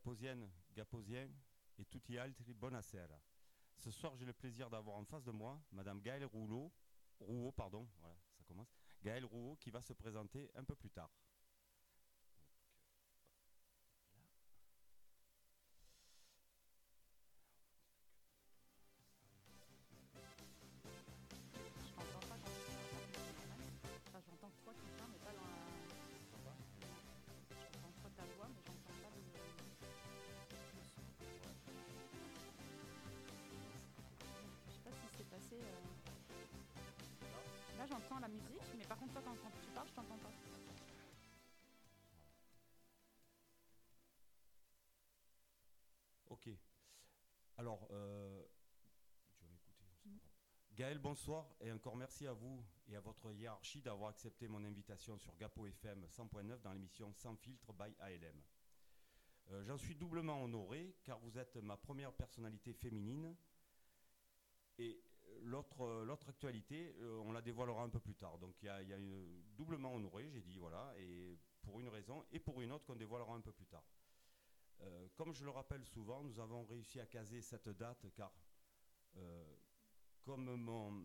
Gaposien et tutti altri, buonasera. Ce soir, j'ai le plaisir d'avoir en face de moi Madame Gaëlle Rouault, pardon, voilà, ça commence. Gaëlle Rouault qui va se présenter un peu plus tard. Enfin, j'entends toi qui parles, mais pas dans la. J'entends toi ta voix, mais j'entends pas le son. Je sais pas si c'est passé. Là, j'entends la musique, mais par contre, toi, quand tu parles, je t'entends pas. Ok. Alors, tu vas m'écouter. Gaëlle, bonsoir et encore merci à vous et à votre hiérarchie d'avoir accepté mon invitation sur Gapo FM 100.9 dans l'émission Sans filtre by ALM. J'en suis doublement honoré car vous êtes ma première personnalité féminine et l'autre actualité, on la dévoilera un peu plus tard. Donc il y a une doublement honoré, j'ai dit voilà, et pour une raison et pour une autre qu'on dévoilera un peu plus tard. Comme je le rappelle souvent, nous avons réussi à caser cette date car comme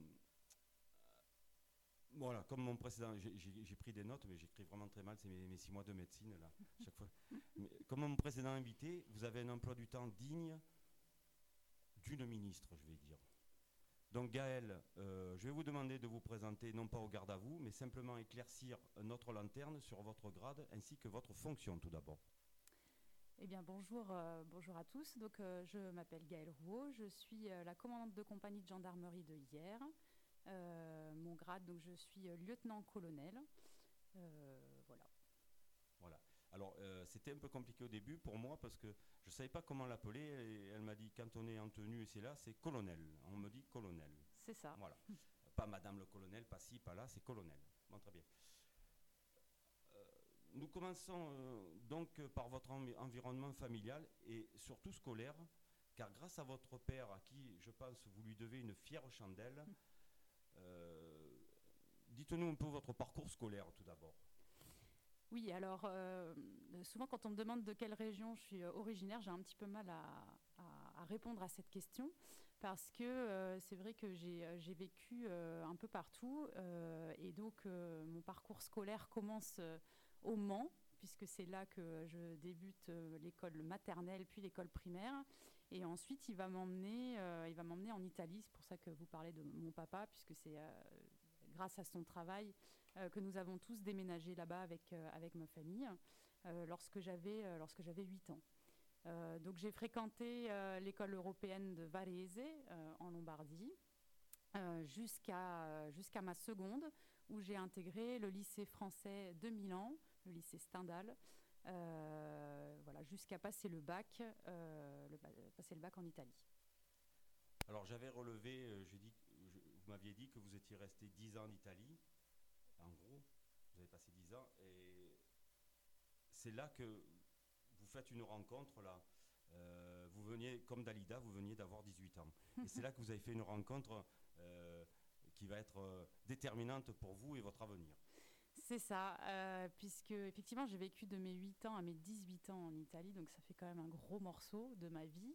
mon précédent, j'ai pris des notes, mais j'écris vraiment très mal, c'est mes 6 mois de médecine là, chaque fois. Mais, comme mon précédent invité, vous avez un emploi du temps digne d'une ministre, je vais dire. Donc Gaëlle, je vais vous demander de vous présenter, non pas au garde à vous, mais simplement éclaircir notre lanterne sur votre grade ainsi que votre fonction tout d'abord. Eh bien, bonjour à tous. Donc, je m'appelle Gaëlle Rouault, je suis la commandante de compagnie de gendarmerie de Hyères. Mon grade, donc je suis lieutenant-colonel. Voilà. Voilà. Alors, c'était un peu compliqué au début pour moi parce que je ne savais pas comment l'appeler. Et elle m'a dit, quand on est en tenue et c'est là, c'est colonel. On me dit colonel. C'est ça. Voilà. Pas madame le colonel, pas ci, pas là, c'est colonel. Bon, très bien. Nous commençons donc par votre environnement familial et surtout scolaire, car grâce à votre père, à qui je pense vous lui devez une fière chandelle, dites-nous un peu votre parcours scolaire tout d'abord. Oui, alors souvent quand on me demande de quelle région je suis originaire, j'ai un petit peu mal à répondre à cette question parce que c'est vrai que j'ai vécu un peu partout et donc mon parcours scolaire commence au Mans, puisque c'est là que je débute l'école maternelle puis l'école primaire. Et ensuite, il va m'emmener en Italie. C'est pour ça que vous parlez de mon papa, puisque c'est grâce à son travail que nous avons tous déménagé là-bas avec ma famille lorsque j'avais 8 ans. Donc j'ai fréquenté l'école européenne de Varese en Lombardie jusqu'à ma seconde, où j'ai intégré le lycée français de Milan, le lycée Stendhal, voilà, jusqu'à passer le bac en Italie. Alors j'avais relevé, vous m'aviez dit que vous étiez resté 10 ans en Italie, en gros, vous avez passé 10 ans, et c'est là que vous faites une rencontre là. Vous veniez, comme Dalida, vous veniez d'avoir 18 ans. Et c'est là que vous avez fait une rencontre qui va être déterminante pour vous et votre avenir. C'est ça, puisque effectivement j'ai vécu de mes 8 ans à mes 18 ans en Italie, donc ça fait quand même un gros morceau de ma vie.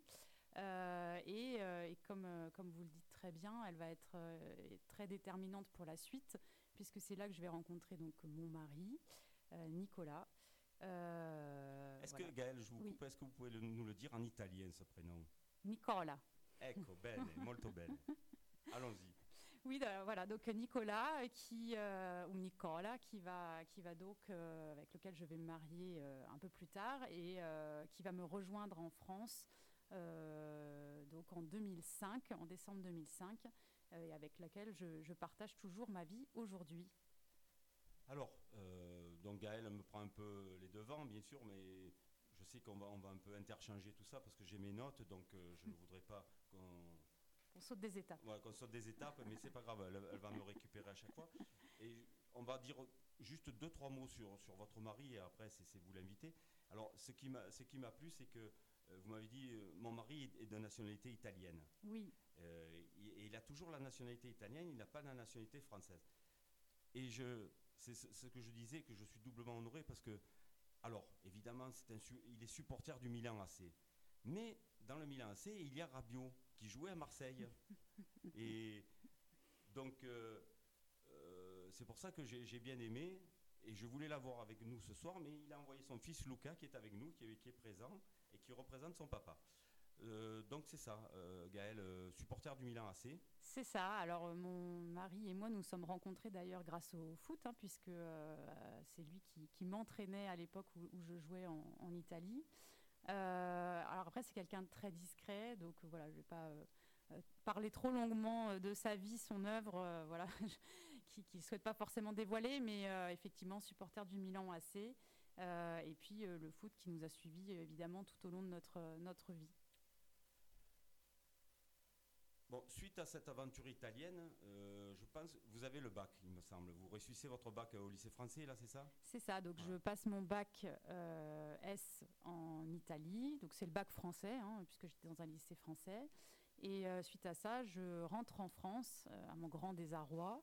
Et comme vous le dites très bien, elle va être très déterminante pour la suite, puisque c'est là que je vais rencontrer donc mon mari, Nicolas. Est-ce que, Gaëlle, je vous coupe, est-ce que vous pouvez nous le dire en italien, ce prénom? Nicola. Ecco, bene, molto bene. Allons-y. Oui, voilà, donc Nicolas, ou Nicola, qui va donc, avec lequel je vais me marier un peu plus tard, et qui va me rejoindre en France donc en 2005, en décembre 2005, et avec laquelle je partage toujours ma vie aujourd'hui. Alors, donc Gaëlle me prend un peu les devants, bien sûr, mais je sais qu'on va un peu interchanger tout ça parce que j'ai mes notes, donc je ne voudrais pas qu'on saute des étapes. Ouais, qu'on saute des étapes, mais c'est pas grave, elle va me récupérer à chaque fois. Et on va dire juste 2-3 mots sur votre mari et après c'est vous l'inviter. Alors, ce qui m'a plu, c'est que vous m'avez dit, mon mari est de nationalité italienne. Oui. Et il a toujours la nationalité italienne, il n'a pas la nationalité française. Et c'est ce que je disais, que je suis doublement honoré parce que Alors, évidemment, il est supporter du Milan AC. Mais dans le Milan AC, il y a Rabiot qui jouait à Marseille. Et donc, c'est pour ça que j'ai bien aimé. Et je voulais l'avoir avec nous ce soir, mais il a envoyé son fils Luca qui est avec nous, qui est présent et qui représente son papa. Donc c'est ça, Gaël, supporter du Milan AC. C'est ça. Alors, mon mari et moi nous sommes rencontrés d'ailleurs grâce au foot, hein, puisque c'est lui qui m'entraînait à l'époque où je jouais en Italie. Alors après, c'est quelqu'un de très discret, donc voilà, je ne vais pas parler trop longuement de sa vie, son œuvre, voilà, qui ne souhaite pas forcément dévoiler, mais effectivement, supporter du Milan AC, et puis le foot qui nous a suivis évidemment tout au long de notre vie. Bon, suite à cette aventure italienne, je pense, vous avez le bac, il me semble. Vous réussissez votre bac au lycée français, là, c'est ça? C'est ça, donc Voilà. je passe mon bac S en Italie, donc c'est le bac français, hein, puisque j'étais dans un lycée français. Et suite à ça, je rentre en France, à mon grand désarroi,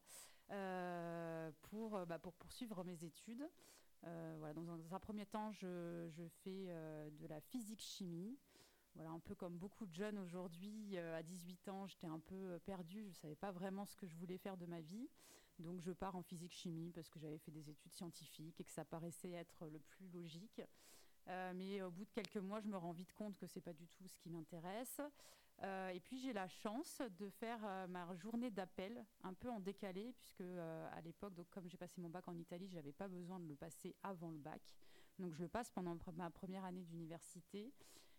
pour poursuivre mes études. Voilà, dans un premier temps, je fais de la physique-chimie. Voilà, un peu comme beaucoup de jeunes aujourd'hui, à 18 ans, j'étais un peu perdue, je ne savais pas vraiment ce que je voulais faire de ma vie. Donc je pars en physique-chimie parce que j'avais fait des études scientifiques et que ça paraissait être le plus logique. Mais au bout de quelques mois, je me rends vite compte que ce n'est pas du tout ce qui m'intéresse. Et puis j'ai la chance de faire ma journée d'appel un peu en décalé, puisque à l'époque, donc, comme j'ai passé mon bac en Italie, je n'avais pas besoin de le passer avant le bac. Donc je le passe pendant ma première année d'université.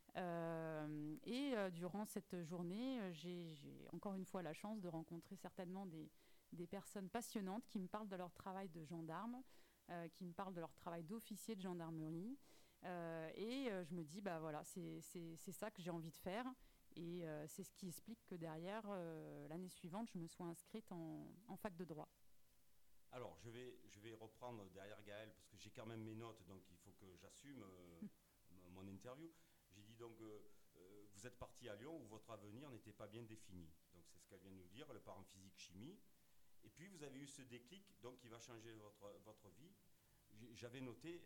Durant cette journée, j'ai encore une fois la chance de rencontrer certainement des personnes passionnantes qui me parlent de leur travail de gendarme, qui me parlent de leur travail d'officier de gendarmerie. Je me dis, bah voilà, c'est ça que j'ai envie de faire. Et c'est ce qui explique que derrière, l'année suivante, je me sois inscrite en fac de droit. Alors, je vais reprendre derrière Gaël, parce que j'ai quand même mes notes, donc il faut que j'assume mon interview. J'ai dit donc, vous êtes parti à Lyon où votre avenir n'était pas bien défini. Donc c'est ce qu'elle vient de nous dire, elle part en physique-chimie. Et puis vous avez eu ce déclic donc, qui va changer votre vie. J'avais noté,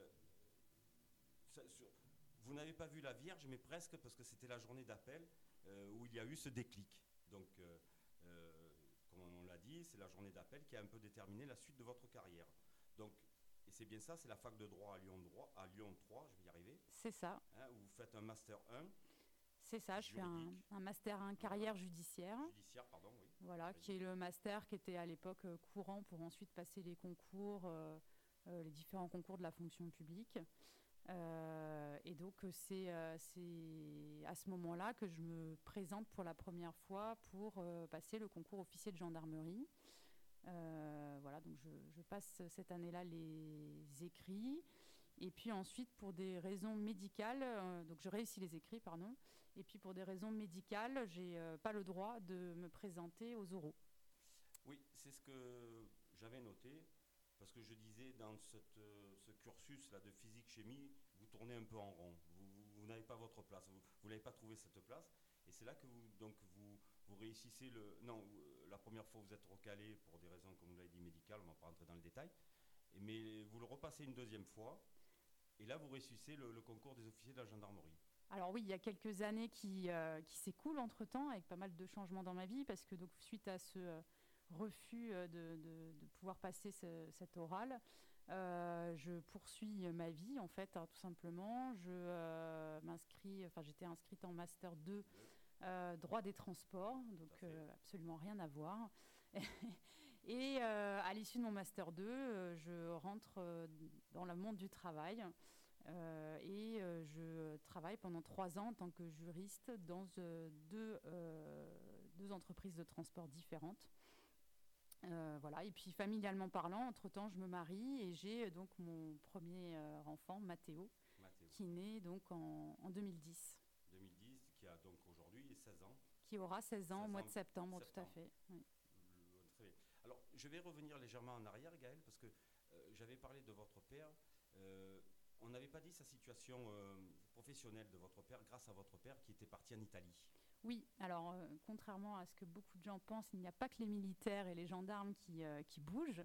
vous n'avez pas vu la Vierge, mais presque, parce que c'était la journée d'appel où il y a eu ce déclic. Donc, comme on l'a dit, c'est la journée d'appel qui a un peu déterminé la suite de votre carrière. Donc, et c'est bien ça, c'est la fac de droit à Lyon 3, je vais y arriver. C'est ça. Hein, où vous faites un master 1. C'est ça, je fais un master 1 carrière judiciaire. Judiciaire, pardon, oui. Voilà, qui est le master qui était à l'époque courant pour ensuite passer les concours, les différents concours de la fonction publique. Et donc, c'est à ce moment-là que je me présente pour la première fois pour passer le concours officier de gendarmerie. Voilà, donc je passe cette année-là les écrits. Et puis ensuite, pour des raisons médicales, donc je réussis les écrits, pardon. Et puis pour des raisons médicales, j'ai pas le droit de me présenter aux oraux. Oui, c'est ce que j'avais noté. Parce que je disais, dans ce cursus-là de physique-chimie, vous tournez un peu en rond. Vous n'avez pas votre place. Vous n'avez pas trouvé cette place. Et c'est là que vous réussissez la première fois, vous êtes recalé pour des raisons, comme vous l'avez dit, médicales. On ne va pas rentrer dans le détail. Mais vous le repassez une deuxième fois. Et là, vous réussissez le concours des officiers de la gendarmerie. Alors oui, il y a quelques années qui s'écoulent entre-temps, avec pas mal de changements dans ma vie, parce que donc, suite à ce refus de pouvoir passer cet oral, je poursuis ma vie, en fait, hein, tout simplement. J'étais inscrite en Master 2 droit des transports, donc absolument rien à voir. Et à l'issue de mon Master 2, je rentre dans le monde du travail. Je travaille pendant 3 ans en tant que juriste dans deux entreprises de transport différentes. Voilà. Et puis familialement parlant, entre-temps, je me marie et j'ai donc mon premier enfant, Mathéo, qui naît donc en 2010. 2010, qui a donc aujourd'hui 16 ans. Qui aura 16 ans au mois de septembre, tout à fait. Oui. Très bien. Alors, je vais revenir légèrement en arrière, Gaël, parce que j'avais parlé de votre père. On n'avait pas dit sa situation professionnelle de votre père, grâce à votre père qui était parti en Italie. Oui, alors contrairement à ce que beaucoup de gens pensent, il n'y a pas que les militaires et les gendarmes qui bougent.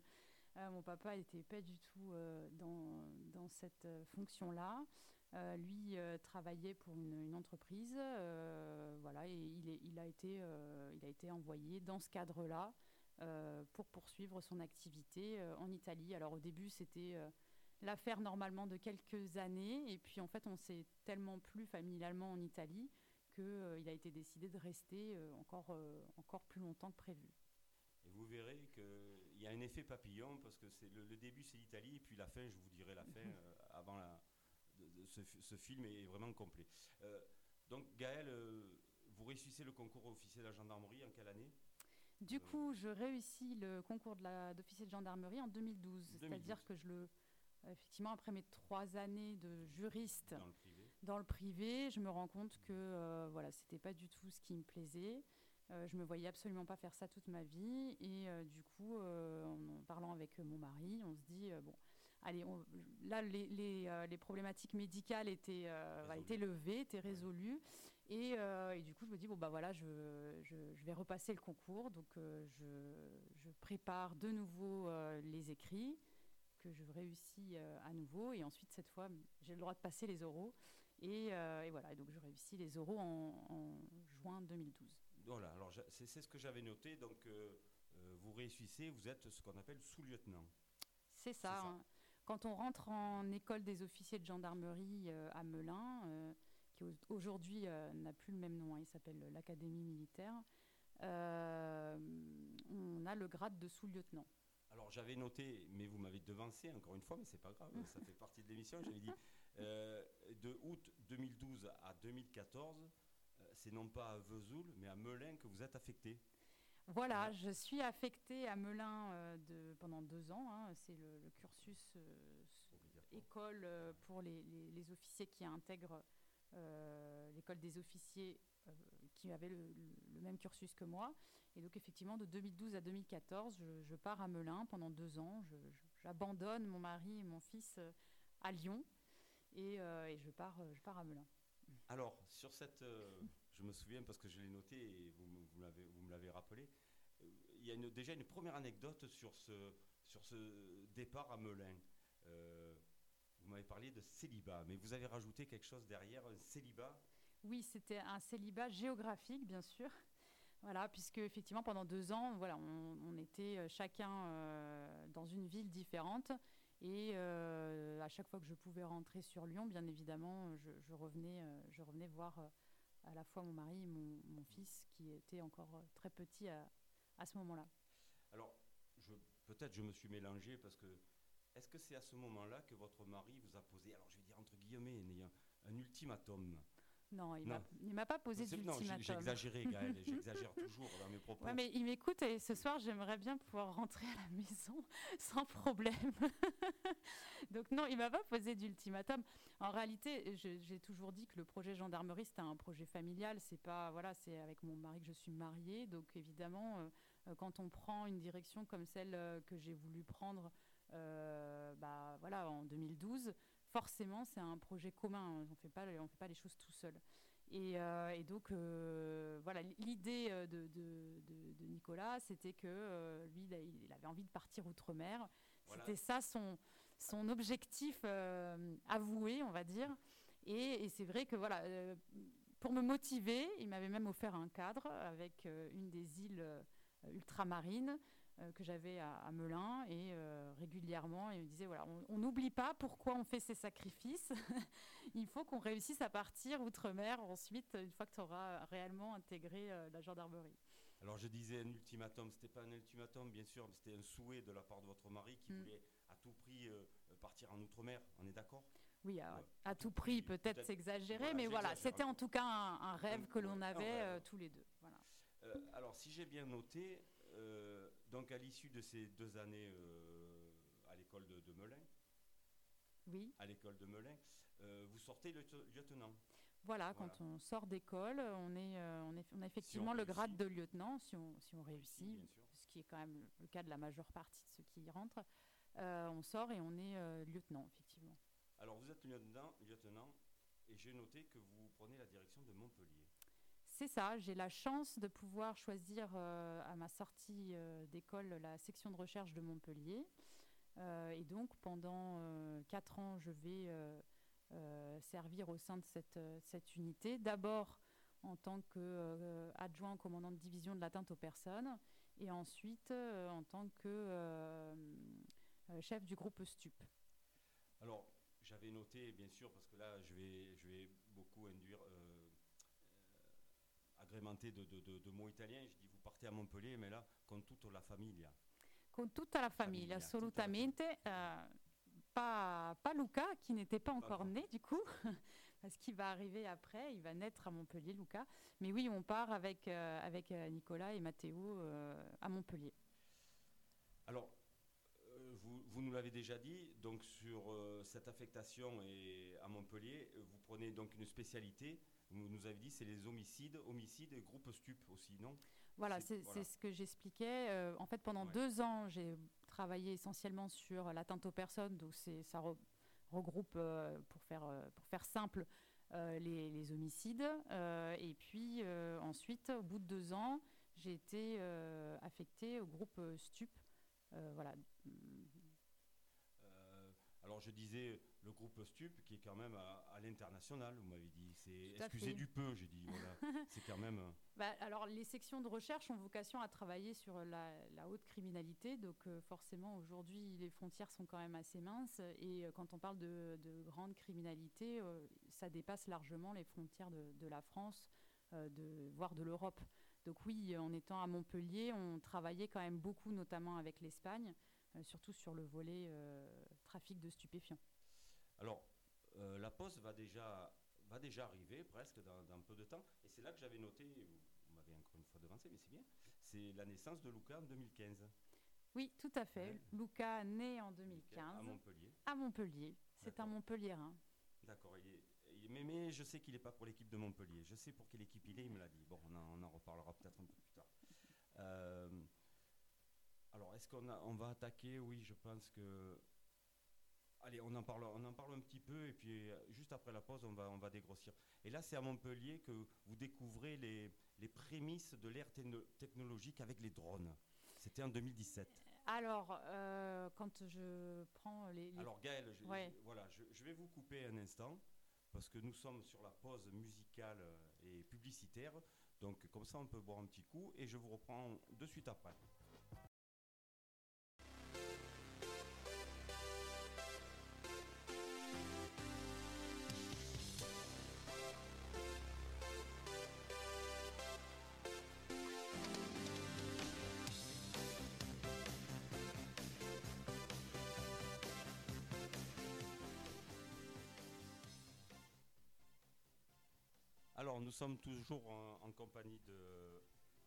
Mon papa n'était pas du tout dans cette fonction-là. Lui travaillait pour une entreprise, voilà, et il a été envoyé dans ce cadre-là pour poursuivre son activité en Italie. Alors au début, c'était l'affaire normalement de quelques années, et puis en fait, on s'est tellement plu familialement en Italie qu'il a été décidé de rester encore plus longtemps que prévu. Et vous verrez qu'il y a un effet papillon, parce que le début c'est l'Italie, et puis la fin, je vous dirai la fin avant ce film est vraiment complet. Donc Gaëlle, vous réussissez le concours officier de la gendarmerie en quelle année? Du coup, je réussis le concours d'officier de gendarmerie en 2012. C'est-à-dire que effectivement, après mes 3 années de juriste dans le privé, je me rends compte que voilà, c'était pas du tout ce qui me plaisait. Je me voyais absolument pas faire ça toute ma vie. Et du coup, en parlant avec mon mari, on se dit bon, allez, là, les problématiques médicales étaient levées, étaient résolues. Et du coup, je me dis, bon, bah voilà, je vais repasser le concours. Donc, je prépare de nouveau les écrits, que je réussis à nouveau. Et ensuite, cette fois, j'ai le droit de passer les oraux. Et voilà, et donc je réussis les oraux en juin 2012. Voilà, alors c'est ce que j'avais noté. Donc, vous réussissez, vous êtes ce qu'on appelle sous-lieutenant. C'est ça. Hein. Quand on rentre en école des officiers de gendarmerie à Melun, qui aujourd'hui n'a plus le même nom, il s'appelle l'Académie militaire, on a le grade de sous-lieutenant. Alors j'avais noté, mais vous m'avez devancé encore une fois, mais c'est pas grave, ça fait partie de l'émission. J'avais dit de août 2012 à 2014, c'est non pas à Vesoul, mais à Melun que vous êtes affecté. Voilà, je suis affectée à Melun pendant 2 ans. Hein, c'est le cursus école pour les officiers qui intègrent l'école des officiers qui avaient le même cursus que moi. Et donc effectivement, de 2012 à 2014, je pars à Melun pendant 2 ans. J'abandonne mon mari et mon fils à Lyon et je pars à Melun. Alors, sur cette... je me souviens parce que je l'ai noté et vous me l'avez rappelé. Il y a déjà une première anecdote sur ce départ à Melun. Vous m'avez parlé de célibat, mais vous avez rajouté quelque chose derrière, un célibat. Oui, c'était un célibat géographique, bien sûr. Voilà, puisque effectivement, pendant 2 ans, voilà, on était chacun dans une ville différente. Et à chaque fois que je pouvais rentrer sur Lyon, bien évidemment, je revenais voir à la fois mon mari et mon fils, qui était encore très petit à ce moment-là. Alors, peut-être je me suis mélangé parce que est-ce que c'est à ce moment-là que votre mari vous a posé, alors je vais dire entre guillemets, un ultimatum? Non, il ne m'a pas posé d'ultimatum. Non, j'ai exagéré, Gaëlle, et j'exagère toujours dans mes propos. Ouais, mais il m'écoute et ce soir, j'aimerais bien pouvoir rentrer à la maison sans problème. Donc non, il ne m'a pas posé d'ultimatum. En réalité, j'ai toujours dit que le projet gendarmerie, c'était un projet familial. C'est avec mon mari que je suis mariée. Donc évidemment, quand on prend une direction comme celle que j'ai voulu prendre en 2012, forcément, c'est un projet commun. On ne fait pas les choses tout seul. Et donc, voilà, l'idée de Nicolas, c'était que lui, il avait envie de partir outre-mer. Voilà. C'était ça son objectif avoué, on va dire. Et c'est vrai que, voilà, pour me motiver, il m'avait même offert un cadre avec une des îles ultramarines que j'avais à Melun, et régulièrement il me disait voilà, on n'oublie pas pourquoi on fait ces sacrifices. Il faut qu'on réussisse à partir outre-mer ensuite, une fois que tu auras réellement intégré la gendarmerie. Alors je disais un ultimatum, c'était pas un ultimatum bien sûr, mais c'était un souhait de la part de votre mari qui voulait à tout prix partir en outre-mer, on est d'accord? Oui, à tout prix, peut-être s'exagérer, mais voilà, c'était en tout cas un rêve que l'on avait tous les deux. Voilà. Alors si j'ai bien noté, donc à l'issue de ces 2 années à l'école de Melun, oui. À l'école de Melun, vous sortez lieutenant. Voilà, quand on sort d'école, on a effectivement le grade de lieutenant, si on réussit, ce qui est quand même le cas de la majeure partie de ceux qui y rentrent. On sort et on est lieutenant, effectivement. Alors vous êtes lieutenant, et j'ai noté que vous prenez la direction de Montpellier. C'est ça, j'ai la chance de pouvoir choisir à ma sortie d'école la section de recherche de Montpellier. Et donc, pendant 4 ans, je vais servir au sein de cette unité. D'abord en tant qu'adjoint au commandant de division de l'atteinte aux personnes et ensuite en tant que chef du groupe STUP. Alors, j'avais noté, bien sûr, parce que là, je vais beaucoup agrémenter de mots italiens. Je dis, vous partez à Montpellier, mais là, con tutta la famiglia. Con tutta la famiglia, assolutamente. Pas Luca, qui n'était pas encore né, du coup, parce qu'il va arriver après, il va naître à Montpellier, Luca. Mais oui, on part avec Nicolas et Matteo à Montpellier. Alors, vous nous l'avez déjà dit, donc sur cette affectation à Montpellier, vous prenez donc une spécialité. Vous nous avez dit c'est les homicides et groupe STUP aussi, non? Voilà, c'est ce que j'expliquais. En fait, pendant 2 ans, j'ai travaillé essentiellement sur l'atteinte aux personnes, donc ça regroupe, pour faire simple, les homicides. Et puis ensuite, au bout de 2 ans, j'ai été affectée au groupe STUP. Voilà. Alors je disais le groupe STUP qui est quand même à l'international, vous m'avez dit. Excusez fait. du peu, j'ai dit. Voilà. C'est quand même. Alors les sections de recherche ont vocation à travailler sur la haute criminalité, donc forcément aujourd'hui les frontières sont quand même assez minces et quand on parle de grande criminalité, ça dépasse largement les frontières de la France, voire de l'Europe. Donc oui, en étant à Montpellier, on travaillait quand même beaucoup, notamment avec l'Espagne, surtout sur le volet trafic de stupéfiants. Alors, la pause va déjà arriver presque dans peu de temps. Et c'est là que j'avais noté, vous m'avez encore une fois devancé, mais c'est bien, c'est la naissance de Luca en 2015. Oui, tout à fait. Ouais. Luca né en 2015. À Montpellier. À Montpellier. C'est un Montpelliérain. D'accord. Mais je sais qu'il n'est pas pour l'équipe de Montpellier. Je sais pour quelle équipe il est, il me l'a dit. Bon, on en reparlera peut-être un peu plus tard. Alors, est-ce qu'on va attaquer? Oui, je pense que... Allez, on en parle un petit peu et puis juste après la pause, on va dégrossir. Et là, c'est à Montpellier que vous découvrez les prémices de l'ère technologique avec les drones. C'était en 2017. Alors, quand je prends les... Alors Gaëlle, je vais vous couper un instant parce que nous sommes sur la pause musicale et publicitaire. Donc comme ça, on peut boire un petit coup et je vous reprends de suite après. Alors, nous sommes toujours en compagnie de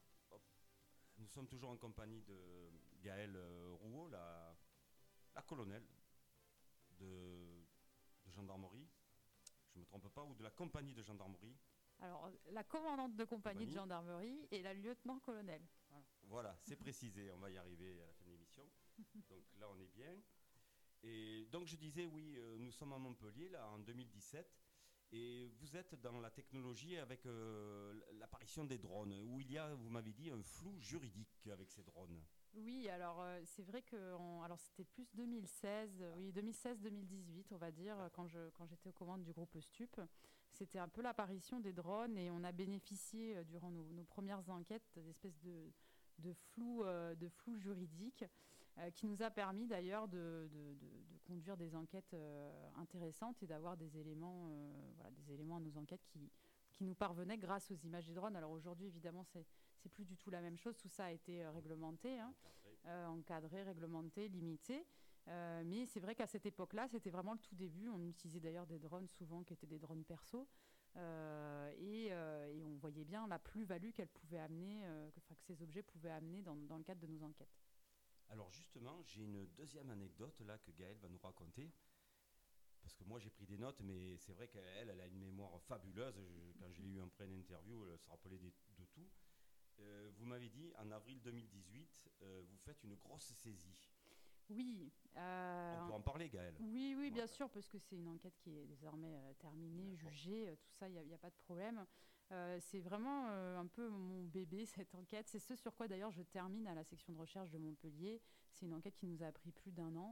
Gaëlle Rouault, la colonelle de gendarmerie. Je ne me trompe pas, ou de la compagnie de gendarmerie. Alors, la commandante de compagnie de gendarmerie et la lieutenant-colonel. Voilà, c'est précisé, on va y arriver à la fin de l'émission. Donc là, on est bien. Et donc, je disais, oui, nous sommes à Montpellier, là, en 2017. Et vous êtes dans la technologie avec l'apparition des drones, où il y a, vous m'avez dit, un flou juridique avec ces drones. Oui, alors c'est vrai que c'était plus 2016, oui, 2016-2018, on va dire, quand j'étais aux commandes du groupe STUP. C'était un peu l'apparition des drones et on a bénéficié durant nos premières enquêtes d'espèces de flou juridique qui nous a permis d'ailleurs de conduire des enquêtes intéressantes et d'avoir des éléments à nos enquêtes qui nous parvenaient grâce aux images des drones. Alors aujourd'hui, évidemment, c'est plus du tout la même chose. Tout ça a été réglementé, encadré, réglementé, limité. Mais c'est vrai qu'à cette époque-là, c'était vraiment le tout début. On utilisait d'ailleurs des drones souvent qui étaient des drones perso. Et on voyait bien la plus-value qu'elle pouvait amener, que ces objets pouvaient amener dans le cadre de nos enquêtes. Alors justement, j'ai une deuxième anecdote là que Gaëlle va nous raconter. Parce que moi j'ai pris des notes, mais c'est vrai qu'elle a une mémoire fabuleuse. Quand je l'ai eu après une interview, elle se rappelait de tout. Vous m'avez dit, en avril 2018, vous faites une grosse saisie. Oui. On peut en parler, Gaëlle. Oui, bien sûr, parce que c'est une enquête qui est désormais terminée, jugée, tout ça, il n'y a pas de problème. C'est vraiment un peu mon bébé, cette enquête. C'est ce sur quoi, d'ailleurs, je termine à la section de recherche de Montpellier. C'est une enquête qui nous a pris plus d'1 an.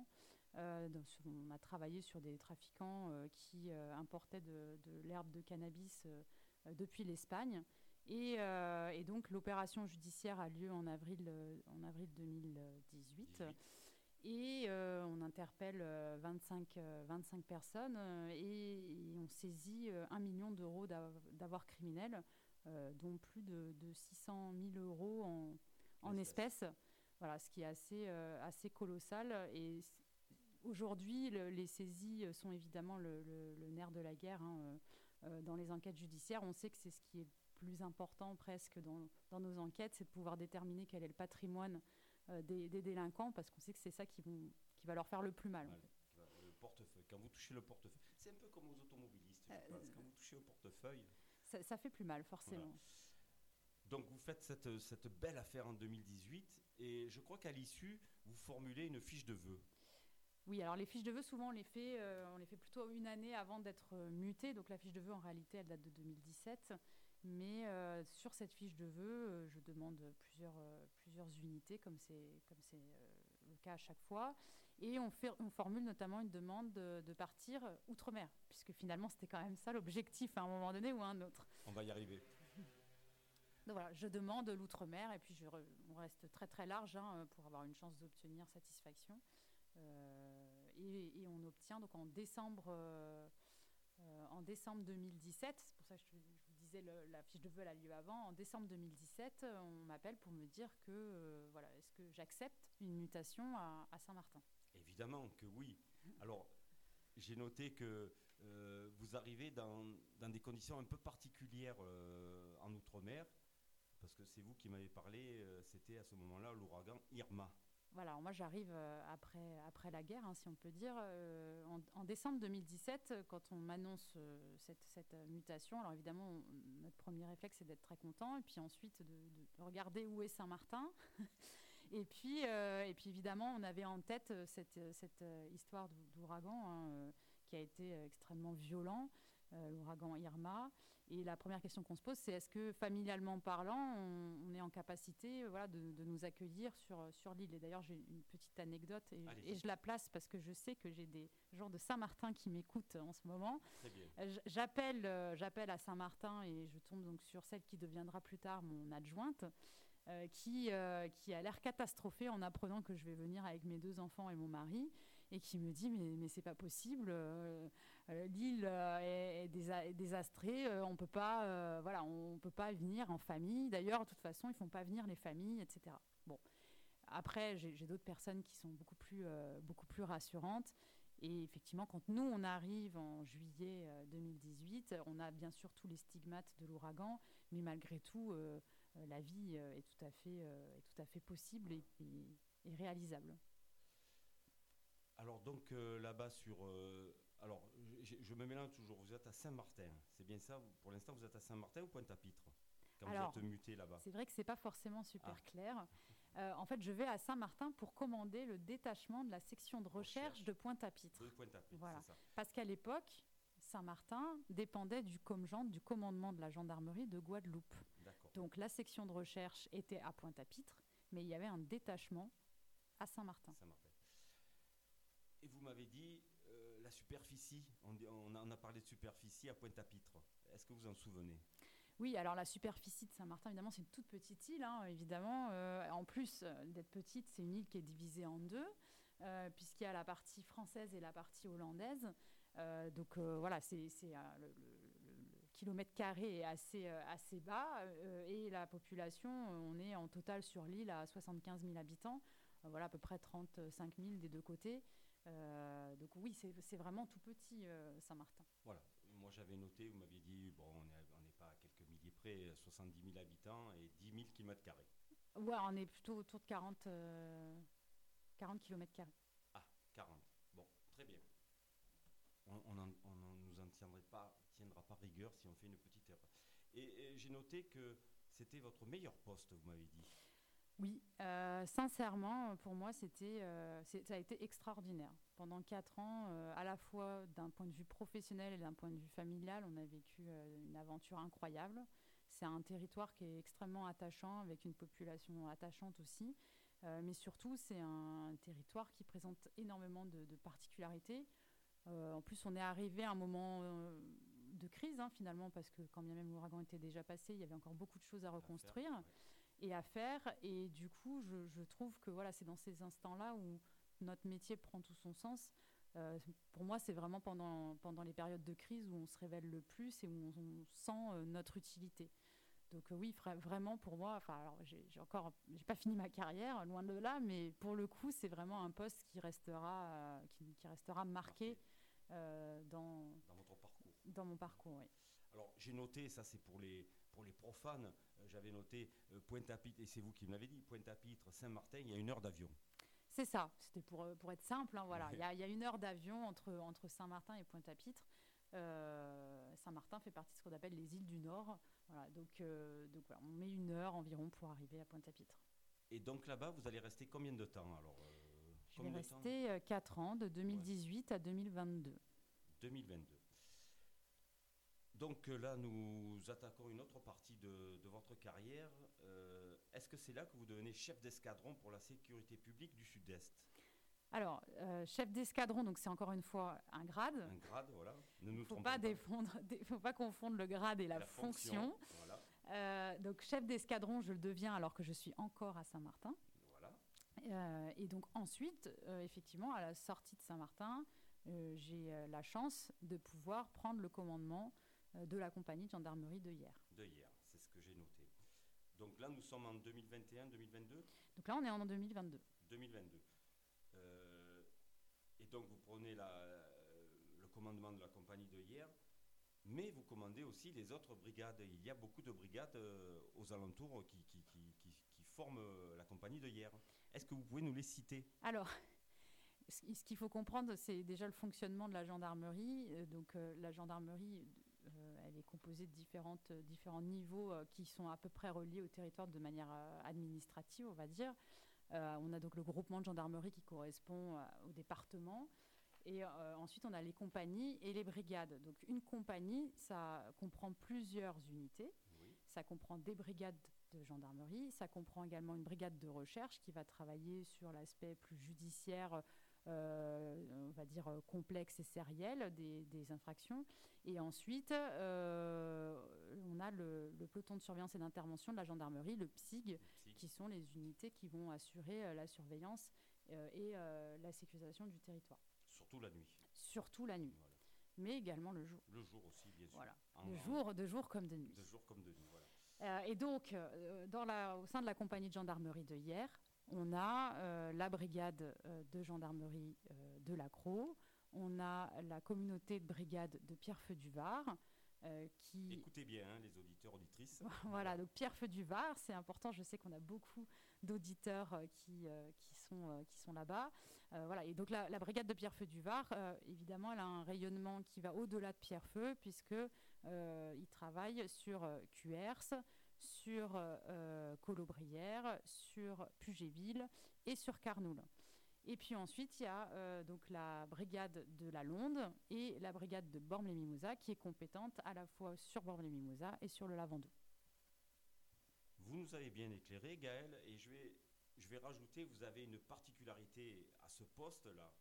On a travaillé sur des trafiquants qui importaient de l'herbe de cannabis depuis l'Espagne. Et donc l'opération judiciaire a lieu en avril 2018. Et on interpelle 25 personnes et on saisit 1 million d'euros d'avoirs criminels, dont plus de 600 000 euros en espèces. Voilà, ce qui est assez colossal. Et aujourd'hui, les saisies sont évidemment le nerf de la guerre. Dans les enquêtes judiciaires, on sait que c'est ce qui est plus important presque dans nos enquêtes, c'est de pouvoir déterminer quel est le patrimoine des délinquants, parce qu'on sait que c'est ça qui va leur faire le plus mal. Le portefeuille. Quand vous touchez le portefeuille, c'est un peu comme aux automobilistes, je pense. Quand vous touchez au portefeuille... Ça fait plus mal, forcément. Voilà. Donc vous faites cette belle affaire en 2018, et je crois qu'à l'issue, vous formulez une fiche de vœux. Oui, alors les fiches de vœux, souvent on les fait plutôt une année avant d'être muté. Donc la fiche de vœux, en réalité, elle date de 2017. Mais sur cette fiche de vœux, je demande plusieurs unités, comme c'est le cas à chaque fois. Et on formule notamment une demande de partir outre-mer, puisque finalement c'était quand même ça l'objectif à un moment donné ou à un autre. On va y arriver. Donc voilà, je demande l'outre-mer et puis on reste très très large pour avoir une chance d'obtenir satisfaction. Et on obtient donc en décembre 2017, c'est pour ça que je vous disais la fiche de vœux a lieu avant. En décembre 2017, on m'appelle pour me dire que est-ce que j'accepte une mutation à Saint-Martin. Évidemment que oui. Alors, j'ai noté que vous arrivez dans des conditions un peu particulières en Outre-mer, parce que c'est vous qui m'avez parlé, c'était à ce moment-là l'ouragan Irma. Voilà, moi j'arrive après la guerre, si on peut dire. En décembre 2017, quand on m'annonce cette mutation, alors évidemment, notre premier réflexe, c'est d'être très content, et puis ensuite de regarder où est Saint-Martin. et puis évidemment, on avait en tête cette histoire d'ouragan qui a été extrêmement violent, l'ouragan Irma. Et la première question qu'on se pose, c'est est-ce que familialement parlant, on est en capacité de nous accueillir sur l'île. Et d'ailleurs, j'ai une petite anecdote et je la place parce que je sais que j'ai des gens de Saint-Martin qui m'écoutent en ce moment. Très bien. J'appelle à Saint-Martin et je tombe donc sur celle qui deviendra plus tard mon adjointe, qui a l'air catastrophée en apprenant que je vais venir avec mes 2 enfants et mon mari, et qui me dit mais c'est pas possible, l'île est désastrée, on peut pas venir en famille. D'ailleurs, de toute façon, ils font pas venir les familles, etc. Bon, après j'ai d'autres personnes qui sont beaucoup plus rassurantes. Et effectivement, quand nous on arrive en juillet 2018, on a bien sûr tous les stigmates de l'ouragan, mais malgré tout, la vie est tout à fait possible et réalisable. Alors donc là-bas alors je me mélange toujours, vous êtes à Saint-Martin, c'est bien ça? Pour l'instant vous êtes à Saint-Martin ou Pointe-à-Pitre quand vous êtes muté là-bas? C'est vrai que c'est pas forcément super clair. En fait, je vais à Saint-Martin pour commander le détachement de la section de recherche de Pointe-à-Pitre. De Pointe-à-Pitre, voilà. C'est ça. Parce qu'à l'époque, Saint-Martin dépendait du COMGENT, du commandement de la gendarmerie de Guadeloupe. D'accord. Donc la section de recherche était à Pointe-à-Pitre, mais il y avait un détachement à Saint-Martin. Et vous m'avez dit la superficie, on a parlé de superficie à Pointe-à-Pitre. Est-ce que vous en souvenez? Oui, alors la superficie de Saint-Martin, évidemment, c'est une toute petite île, évidemment. En plus d'être petite, c'est une île qui est divisée en 2, puisqu'il y a la partie française et la partie hollandaise. Donc le kilomètre carré est assez bas, et la population, on est en total sur l'île à 75 000 habitants, à peu près 35 000 des 2 côtés. Donc oui, c'est vraiment tout petit, Saint-Martin. Voilà, moi j'avais noté, vous m'aviez dit, on n'est pas à quelques milliers près, 70 000 habitants et 10 000 km². Ouais, on est plutôt autour de 40 km². Ah, 40, bon, très bien. On nous en tiendra pas rigueur si on fait une petite erreur. Et j'ai noté que c'était votre meilleur poste, vous m'avez dit. Oui, sincèrement, pour moi, ça a été extraordinaire. Pendant 4 ans, à la fois d'un point de vue professionnel et d'un point de vue familial, on a vécu une aventure incroyable. C'est un territoire qui est extrêmement attachant, avec une population attachante aussi. Mais surtout, c'est un territoire qui présente énormément de particularités. En plus, on est arrivé à un moment de crise, finalement, parce que quand bien même l'ouragan était déjà passé, il y avait encore beaucoup de choses à reconstruire et à faire. Et du coup, je trouve que voilà, c'est dans ces instants-là où notre métier prend tout son sens. Pour moi, c'est vraiment pendant les périodes de crise où on se révèle le plus et où on sent notre utilité. Donc oui, vraiment pour moi, alors j'ai pas fini ma carrière, loin de là, mais pour le coup, c'est vraiment un poste qui restera marqué dans votre parcours. Dans mon parcours, oui. Alors j'ai noté, ça c'est pour les profanes, j'avais noté Pointe-à-Pitre, et c'est vous qui me l'avez dit, Pointe-à-Pitre, Saint-Martin, il y a 1 heure d'avion. C'est ça, c'était pour être simple, voilà. Il y a 1 heure d'avion entre Saint-Martin et Pointe-à-Pitre. Saint-Martin fait partie de ce qu'on appelle les îles du Nord. Voilà, donc voilà, on met 1 heure environ pour arriver à Pointe-à-Pitre. Et donc là-bas, vous allez rester combien de temps alors Je vais rester 4 ans, de 2018 à 2022. 2022. Donc là, nous attaquons une autre partie de votre carrière. Est-ce que c'est là que vous devenez chef d'escadron pour la sécurité publique du Sud-Est ? Alors, chef d'escadron, donc c'est encore une fois un grade. Un grade, voilà. Ne nous trompons pas. Faut pas confondre le grade et la fonction. Voilà. Donc, chef d'escadron, je le deviens alors que je suis encore à Saint-Martin. Voilà. Et donc ensuite, effectivement, à la sortie de Saint-Martin, j'ai la chance de pouvoir prendre le commandement de la compagnie de gendarmerie de Hyères. De Hyères, c'est ce que j'ai noté. Donc là, nous sommes en 2021-2022 ? Donc là, on est en 2022. 2022. Et donc, vous prenez le commandement de la compagnie de Hyères, mais vous commandez aussi les autres brigades. Il y a beaucoup de brigades aux alentours qui forment la compagnie de Hyères. Est-ce que vous pouvez nous les citer ? Alors, ce qu'il faut comprendre, c'est déjà le fonctionnement de la gendarmerie. Donc, la gendarmerie, elle est composée de différents niveaux qui sont à peu près reliés au territoire de manière administrative, on va dire. On a donc le groupement de gendarmerie qui correspond au département. Et ensuite, on a les compagnies et les brigades. Donc, une compagnie, ça comprend plusieurs unités. Oui. Ça comprend des brigades de gendarmerie. Ça comprend également une brigade de recherche qui va travailler sur l'aspect plus judiciaire, on va dire complexe et sériel des infractions. Et ensuite, on a le peloton de surveillance et d'intervention de la gendarmerie, le PSIG, qui sont les unités qui vont assurer la surveillance et la sécurisation du territoire. Surtout la nuit. Surtout la nuit, voilà. Mais également le jour. Le jour aussi, bien sûr. Voilà. De jour comme de nuit. De jour comme de nuit, voilà. Et donc, au sein de la compagnie de gendarmerie de Hyères, on a la brigade de gendarmerie de l'Accro, on a la communauté de brigade de Pierrefeu-du-Var, qui... Écoutez bien, les auditeurs, auditrices. Voilà, donc Pierrefeu-du-Var, c'est important, je sais qu'on a beaucoup d'auditeurs qui sont là-bas. Voilà, et donc la brigade de Pierrefeu-du-Var, évidemment, elle a un rayonnement qui va au-delà de Pierrefeu, puisqu'ils travaillent sur Cuers, sur Colobrières, sur Pugéville et sur Carnoules. Et puis ensuite, il y a donc la brigade de la Londe et la brigade de Bormes-les-Mimosas qui est compétente à la fois sur Bormes-les-Mimosas et sur le Lavandou. Vous nous avez bien éclairé, Gaëlle, et je vais rajouter, vous avez une particularité à ce poste-là.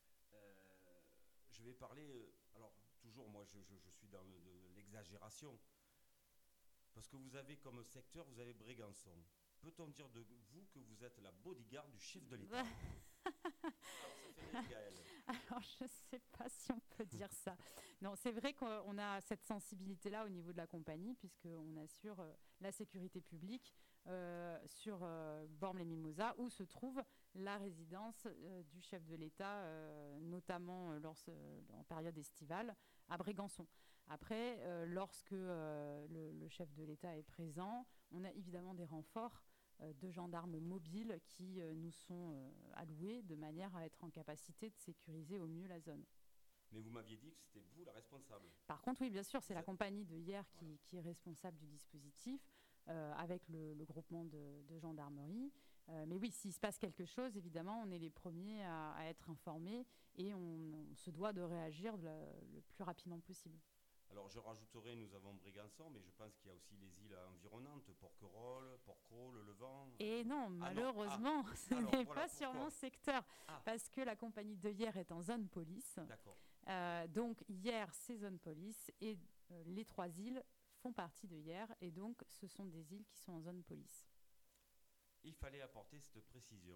Je vais parler, alors toujours moi je suis dans l'exagération, parce que vous avez comme secteur, vous avez Brégançon. Peut-on dire de vous que vous êtes la bodyguard du chef de l'État ? Alors, ça fait rire, Gaëlle. Alors, je ne sais pas si on peut dire ça. Non, c'est vrai qu'on a cette sensibilité-là au niveau de la compagnie, puisqu'on assure la sécurité publique sur Bormes-les-Mimosas, où se trouve la résidence du chef de l'État, notamment en période estivale, à Brégançon. Après, lorsque le chef de l'État est présent, on a évidemment des renforts de gendarmes mobiles qui nous sont alloués de manière à être en capacité de sécuriser au mieux la zone. Mais vous m'aviez dit que c'était vous la responsable. Par contre, oui, bien sûr, c'est la compagnie de Hyères qui est responsable du dispositif, avec le groupement de gendarmerie. Mais oui, s'il se passe quelque chose, évidemment, on est les premiers à être informés et on se doit de réagir le plus rapidement possible. Alors je rajouterai, nous avons Brégançon, mais je pense qu'il y a aussi les îles environnantes, Porquerolles, Porquerolles, le Levant. Et non, malheureusement, ce alors, n'est voilà, pas sur mon secteur, parce que la compagnie de Hyères est en zone police. D'accord. Donc Hyères, c'est zone police, et les 3 îles font partie de Hyères, et donc ce sont des îles qui sont en zone police. Il fallait apporter cette précision.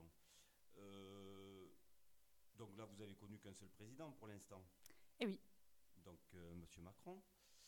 Donc là, vous avez connu qu'un seul président pour l'instant. Eh oui. Donc, Monsieur Macron.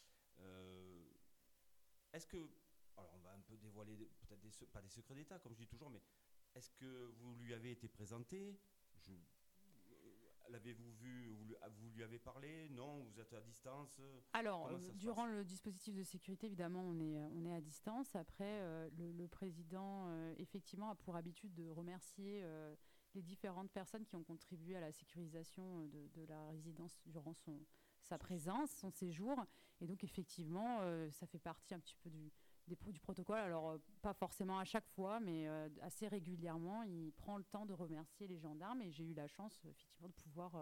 Est-ce que, alors on va un peu dévoiler peut-être pas des secrets d'État, comme je dis toujours, mais est-ce que vous lui avez été présenté? L'avez-vous vu? Vous lui avez parlé? Non? Vous êtes à distance? Alors, durant le dispositif de sécurité, évidemment, on est à distance. Après, le président, effectivement, a pour habitude de remercier les différentes personnes qui ont contribué à la sécurisation de la résidence durant sa présence, son séjour. Et donc, effectivement, ça fait partie un petit peu du protocole. Alors, pas forcément à chaque fois, mais assez régulièrement, il prend le temps de remercier les gendarmes. Et j'ai eu la chance, effectivement, de pouvoir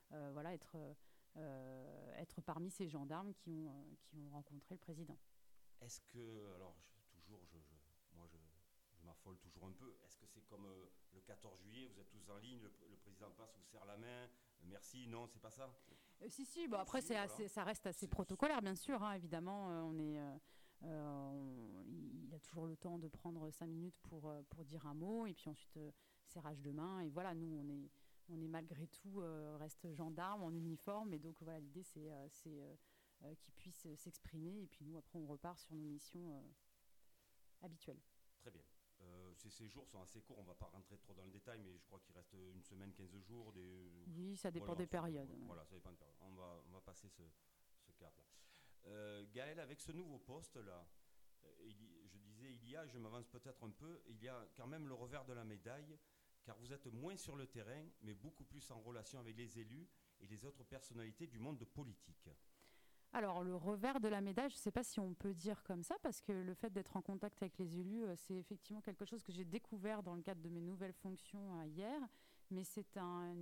être parmi ces gendarmes qui ont rencontré le président. Est-ce que, alors, moi, je m'affole toujours un peu. Est-ce que c'est comme le 14 juillet, vous êtes tous en ligne, le président passe, vous serre la main, merci, non, c'est pas ça? Si, bon, après, voilà. Ça reste assez protocolaire, bien sûr, hein, évidemment. Il a toujours le temps de prendre 5 minutes pour dire un mot, et puis ensuite, serrage de main. Et voilà, nous, on est malgré tout, reste gendarme en uniforme. Et donc, voilà, l'idée, c'est qu'ils puissent s'exprimer. Et puis nous, après, on repart sur nos missions habituelles. Très bien. Ces séjours sont assez courts, on ne va pas rentrer trop dans le détail, mais je crois qu'il reste une semaine, 15 jours. Oui, ça dépend des périodes. Voilà, ça dépend des périodes. On va passer ce cap-là. Gaël, avec ce nouveau poste-là, je m'avance peut-être un peu, il y a quand même le revers de la médaille, car vous êtes moins sur le terrain, mais beaucoup plus en relation avec les élus et les autres personnalités du monde politique. Alors, le revers de la médaille, je ne sais pas si on peut dire comme ça, parce que le fait d'être en contact avec les élus, c'est effectivement quelque chose que j'ai découvert dans le cadre de mes nouvelles fonctions hier, mais c'est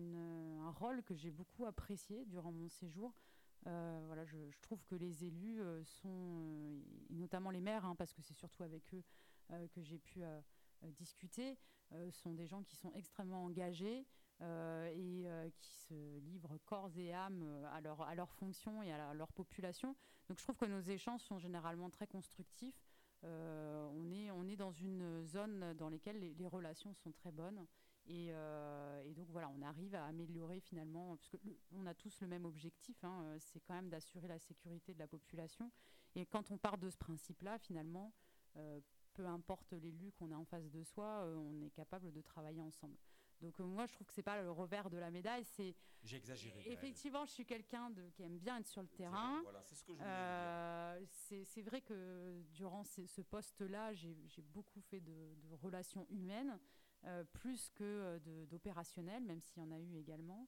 un rôle que j'ai beaucoup apprécié durant mon séjour. Voilà, je trouve que les élus sont, et notamment les maires, hein, parce que c'est surtout avec eux que j'ai pu discuter, sont des gens qui sont extrêmement engagés, et qui se livrent corps et âme à leur fonction et à leur population. Donc je trouve que nos échanges sont généralement très constructifs. On est dans une zone dans laquelle les relations sont très bonnes. Et donc voilà, on arrive à améliorer finalement, parce qu'on a tous le même objectif, hein, c'est quand même d'assurer la sécurité de la population. Et quand on part de ce principe-là, finalement, peu importe l'élu qu'on a en face de soi, on est capable de travailler ensemble. Donc moi, je trouve que c'est pas le revers de la médaille. J'ai exagéré. Effectivement, je suis quelqu'un qui aime bien être sur le terrain. Voilà, c'est ce que je voulais dire. C'est vrai que durant ce poste-là, j'ai beaucoup fait de relations humaines, plus que d'opérationnel, même s'il y en a eu également.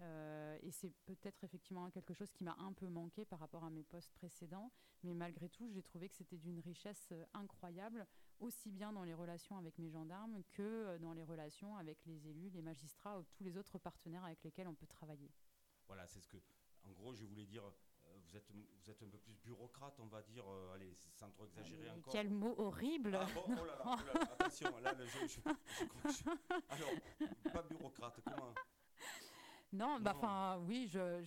Et c'est peut-être effectivement quelque chose qui m'a un peu manqué par rapport à mes postes précédents. Mais malgré tout, j'ai trouvé que c'était d'une richesse incroyable, aussi bien dans les relations avec mes gendarmes que dans les relations avec les élus, les magistrats ou tous les autres partenaires avec lesquels on peut travailler. Voilà, c'est ce que, en gros, je voulais dire, vous êtes un peu plus bureaucrate, on va dire, allez, sans trop exagérer encore. Quel mot horrible! Ah bon, oh là là, attention, là, je crois que alors, pas bureaucrate, comment? Non, oui, de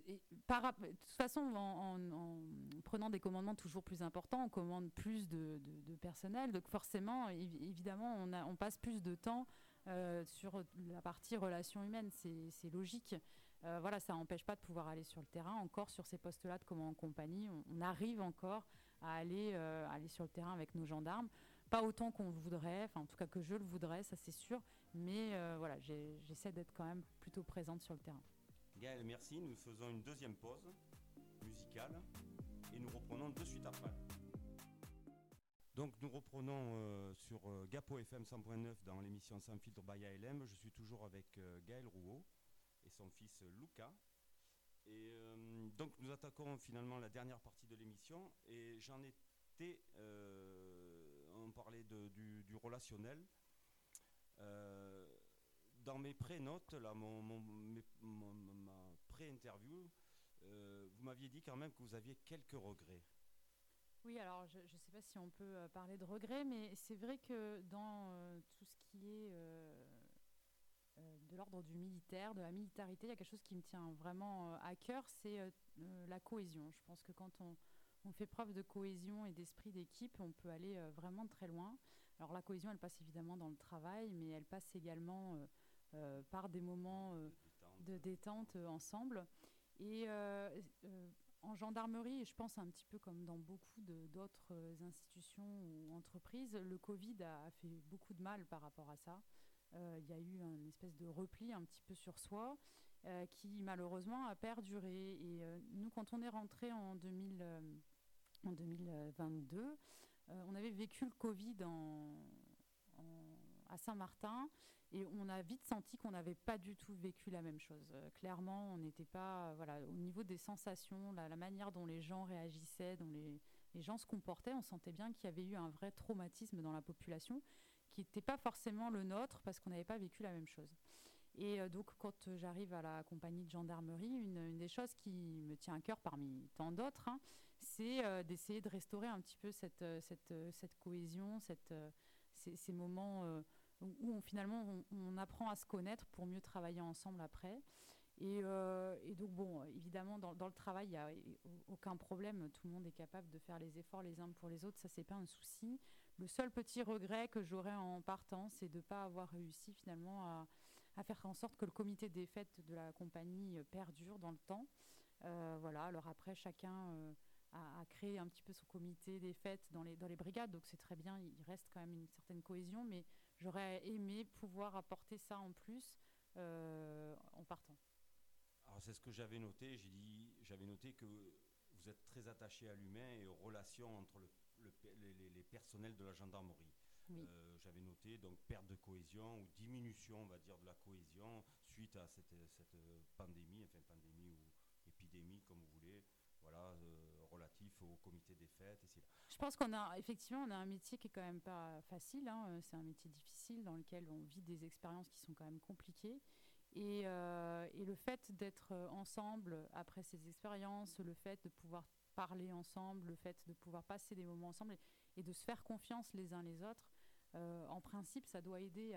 toute façon, en prenant des commandements toujours plus importants, on commande plus de personnel. Donc forcément, évidemment, on passe plus de temps sur la partie relations humaines. C'est logique. Voilà, ça n'empêche pas de pouvoir aller sur le terrain. Encore sur ces postes-là de commandant en compagnie, on arrive encore à aller sur le terrain avec nos gendarmes. Pas autant qu'on le voudrait, enfin en tout cas que je le voudrais, ça c'est sûr. Mais voilà, j'essaie d'être quand même plutôt présente sur le terrain. Gaël, merci. Nous faisons une deuxième pause musicale et nous reprenons de suite après. Donc nous reprenons sur Gapo FM 100.9 dans l'émission Sans filtre by ALM. Je suis toujours avec Gaël Rouault et son fils Lucas. Et donc nous attaquons finalement la dernière partie de l'émission et j'en étais... on parlait du relationnel. Dans mes pré-notes, là, ma pré-interview, Vous m'aviez dit quand même que vous aviez quelques regrets. Oui, alors je ne sais pas si on peut parler de regrets, mais c'est vrai que dans tout ce qui est de l'ordre du militaire, de la militarité, il y a quelque chose qui me tient vraiment à cœur, c'est la cohésion. Je pense que quand on fait preuve de cohésion et d'esprit d'équipe, on peut aller vraiment très loin. Alors la cohésion, elle passe évidemment dans le travail, mais elle passe également par des moments de détente ensemble. Et en gendarmerie, et je pense un petit peu comme dans beaucoup d'autres institutions ou entreprises, le Covid a fait beaucoup de mal par rapport à ça. Il y a eu une espèce de repli un petit peu sur soi qui malheureusement a perduré. Et nous, quand on est rentré en 2022, on avait vécu le Covid à Saint-Martin et on a vite senti qu'on n'avait pas du tout vécu la même chose. Clairement, on n'était pas, voilà, au niveau des sensations, la manière dont les gens réagissaient, dont les gens se comportaient, on sentait bien qu'il y avait eu un vrai traumatisme dans la population qui n'était pas forcément le nôtre parce qu'on n'avait pas vécu la même chose. Et donc, quand j'arrive à la compagnie de gendarmerie, une des choses qui me tient à cœur parmi tant d'autres, hein, c'est d'essayer de restaurer un petit peu cette cohésion, ces moments où finalement on apprend à se connaître pour mieux travailler ensemble après. Et donc, bon, évidemment, dans le travail, il n'y a aucun problème. Tout le monde est capable de faire les efforts les uns pour les autres. Ça, c'est pas un souci. Le seul petit regret que j'aurais en partant, c'est de ne pas avoir réussi finalement à faire en sorte que le comité des fêtes de la compagnie perdure dans le temps. Voilà. Alors après, chacun a créé un petit peu son comité des fêtes dans les brigades. Donc, c'est très bien. Il reste quand même une certaine cohésion. Mais j'aurais aimé pouvoir apporter ça en plus en partant. Alors c'est ce que j'avais noté. J'avais noté que vous êtes très attaché à l'humain et aux relations entre les personnels de la gendarmerie. Oui. J'avais noté donc perte de cohésion ou diminution, on va dire, de la cohésion suite à cette pandémie, enfin pandémie ou épidémie comme vous voulez, voilà, relatif au comité des fêtes. Je pense qu'on a effectivement on a un métier qui est quand même pas facile, hein. C'est un métier difficile dans lequel on vit des expériences qui sont quand même compliquées. Et le fait d'être ensemble après ces expériences, le fait de pouvoir parler ensemble, le fait de pouvoir passer des moments ensemble et de se faire confiance les uns les autres, en principe, ça doit aider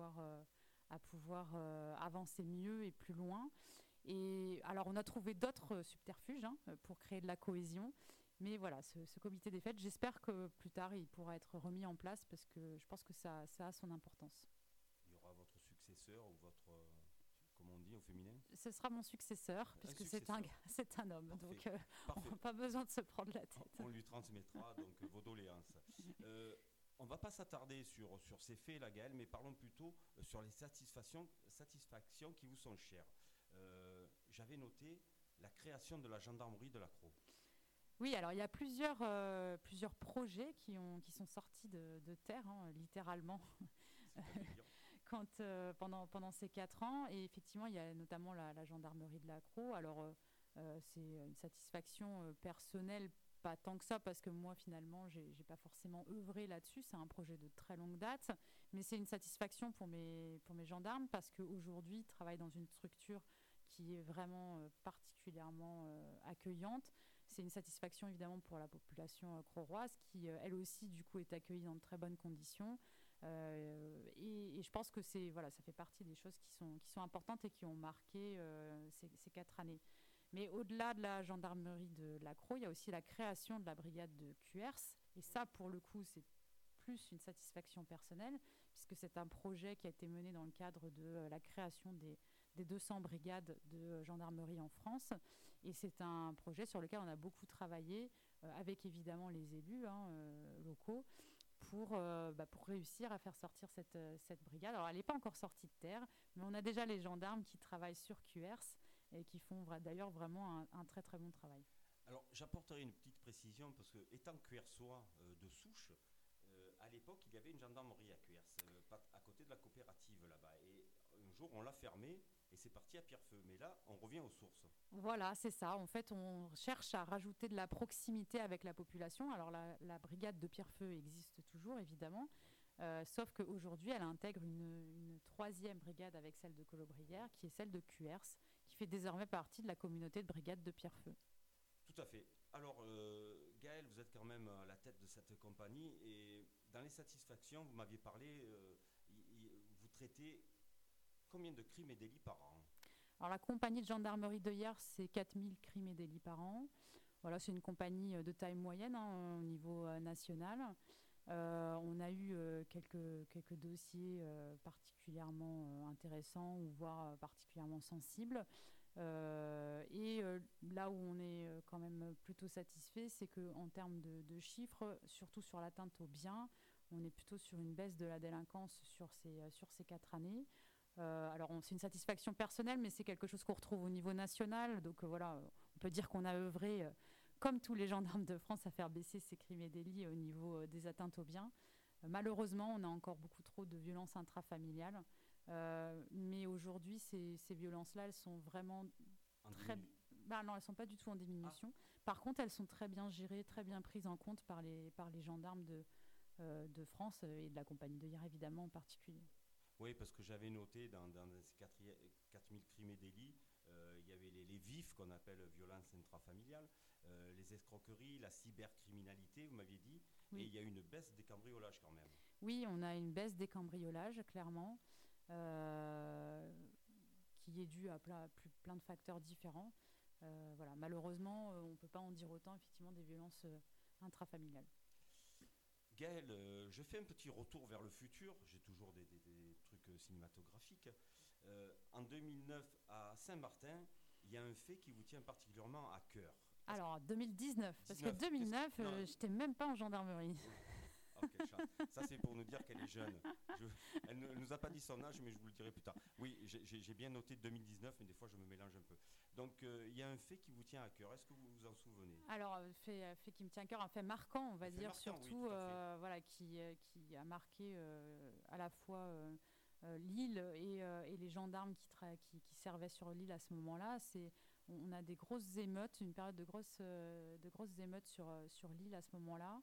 à pouvoir avancer mieux et plus loin. Et alors, on a trouvé d'autres subterfuges hein, pour créer de la cohésion. Mais voilà, ce comité des fêtes, j'espère que plus tard, il pourra être remis en place parce que je pense que ça a son importance. Il y aura votre successeur ou votre, comment on dit au féminin ? Ce sera mon successeur, puisque c'est un homme. Parfait. Donc, on n'a pas besoin de se prendre la tête. On lui transmettra donc vos doléances. On ne va pas s'attarder sur ces faits, là, Gaëlle, mais parlons plutôt sur les satisfactions qui vous sont chères. J'avais noté la création de la gendarmerie de l'Accro. Oui, alors il y a plusieurs projets qui sont sortis de terre, hein, littéralement. Pendant ces 4 ans. Et effectivement, il y a notamment la gendarmerie de l'Accro. Alors, c'est une satisfaction personnelle, pas tant que ça, parce que moi, finalement, j'ai pas forcément œuvré là-dessus. C'est un projet de très longue date. Mais c'est une satisfaction pour mes gendarmes, parce qu'aujourd'hui, ils travaillent dans une structure qui est vraiment particulièrement accueillante. C'est une satisfaction, évidemment, pour la population crauroise, qui, elle aussi, du coup, est accueillie dans de très bonnes conditions. Et je pense que ça fait partie des choses qui sont importantes et qui ont marqué ces 4 années. Mais au-delà de la gendarmerie de l'Accro, il y a aussi la création de la brigade de QRS. Et ça, pour le coup, c'est plus une satisfaction personnelle, puisque c'est un projet qui a été mené dans le cadre de la création des 200 brigades de gendarmerie en France. Et c'est un projet sur lequel on a beaucoup travaillé, avec évidemment les élus locaux, pour réussir à faire sortir cette brigade. Alors, elle n'est pas encore sortie de terre, mais on a déjà les gendarmes qui travaillent sur QRS et qui font d'ailleurs vraiment un très très bon travail. Alors, j'apporterai une petite précision, parce que, étant QRSois de souche, à l'époque, il y avait une gendarmerie à QRS, à côté de la coopérative là-bas. Et un jour, on l'a fermée et c'est parti à Pierrefeu. Mais là, on revient aux sources. Voilà, c'est ça. En fait, on cherche à rajouter de la proximité avec la population. Alors, la brigade de Pierrefeu existe toujours, évidemment. Sauf qu'aujourd'hui, elle intègre une 3e brigade avec celle de Colobrières, qui est celle de QRS, qui fait désormais partie de la communauté de brigade de Pierrefeu. Tout à fait. Alors, Gaël, vous êtes quand même à la tête de cette compagnie et dans les satisfactions, vous m'aviez parlé, vous traitez combien de crimes et délits par an? Alors la compagnie de gendarmerie de Hyères, c'est 4000 crimes et délits par an. Voilà, c'est une compagnie de taille moyenne au niveau national. On a eu quelques dossiers particulièrement intéressants ou voire particulièrement sensibles. Là où on est quand même plutôt satisfait, c'est qu'en termes de chiffres, surtout sur l'atteinte aux biens, on est plutôt sur une baisse de la délinquance sur ces 4 années. Alors c'est une satisfaction personnelle, mais c'est quelque chose qu'on retrouve au niveau national. Donc voilà, on peut dire qu'on a œuvré, comme tous les gendarmes de France, à faire baisser ces crimes et délits au niveau des atteintes aux biens. Malheureusement, on a encore beaucoup trop de violences intrafamiliales. Mais aujourd'hui, ces violences-là, elles sont vraiment très... non, elles ne sont pas du tout en diminution. Par contre, elles sont très bien gérées, très bien prises en compte par les gendarmes de France et de la compagnie de Hyères, évidemment, en particulier. Oui, parce que j'avais noté dans ces 4000 crimes et délits, il y avait les vifs qu'on appelle violences intrafamiliales, les escroqueries, la cybercriminalité, vous m'aviez dit, oui. Et il y a une baisse des cambriolages quand même. Oui, on a une baisse des cambriolages, clairement, qui est due à plein de facteurs différents. Voilà. Malheureusement, on ne peut pas en dire autant, effectivement, des violences intrafamiliales. Gaël, je fais un petit retour vers le futur. J'ai toujours des trucs cinématographiques. En 2009, à Saint-Martin, il y a un fait qui vous tient particulièrement à cœur. Alors, 2019, parce que 2009, je n'étais même pas en gendarmerie. Okay, ça, c'est pour nous dire qu'elle est jeune. Elle ne nous a pas dit son âge, mais je vous le dirai plus tard. Oui, j'ai bien noté 2019, mais des fois, je me mélange un peu. Donc, il y a un fait qui vous tient à cœur. Est-ce que vous vous en souvenez? Alors, fait qui me tient à cœur, un fait marquant, on va dire, marquant, surtout, oui, voilà, qui a marqué à la fois l'île et les gendarmes qui servaient sur l'île à ce moment-là. On a des grosses émeutes, une période de grosses émeutes sur l'île à ce moment-là.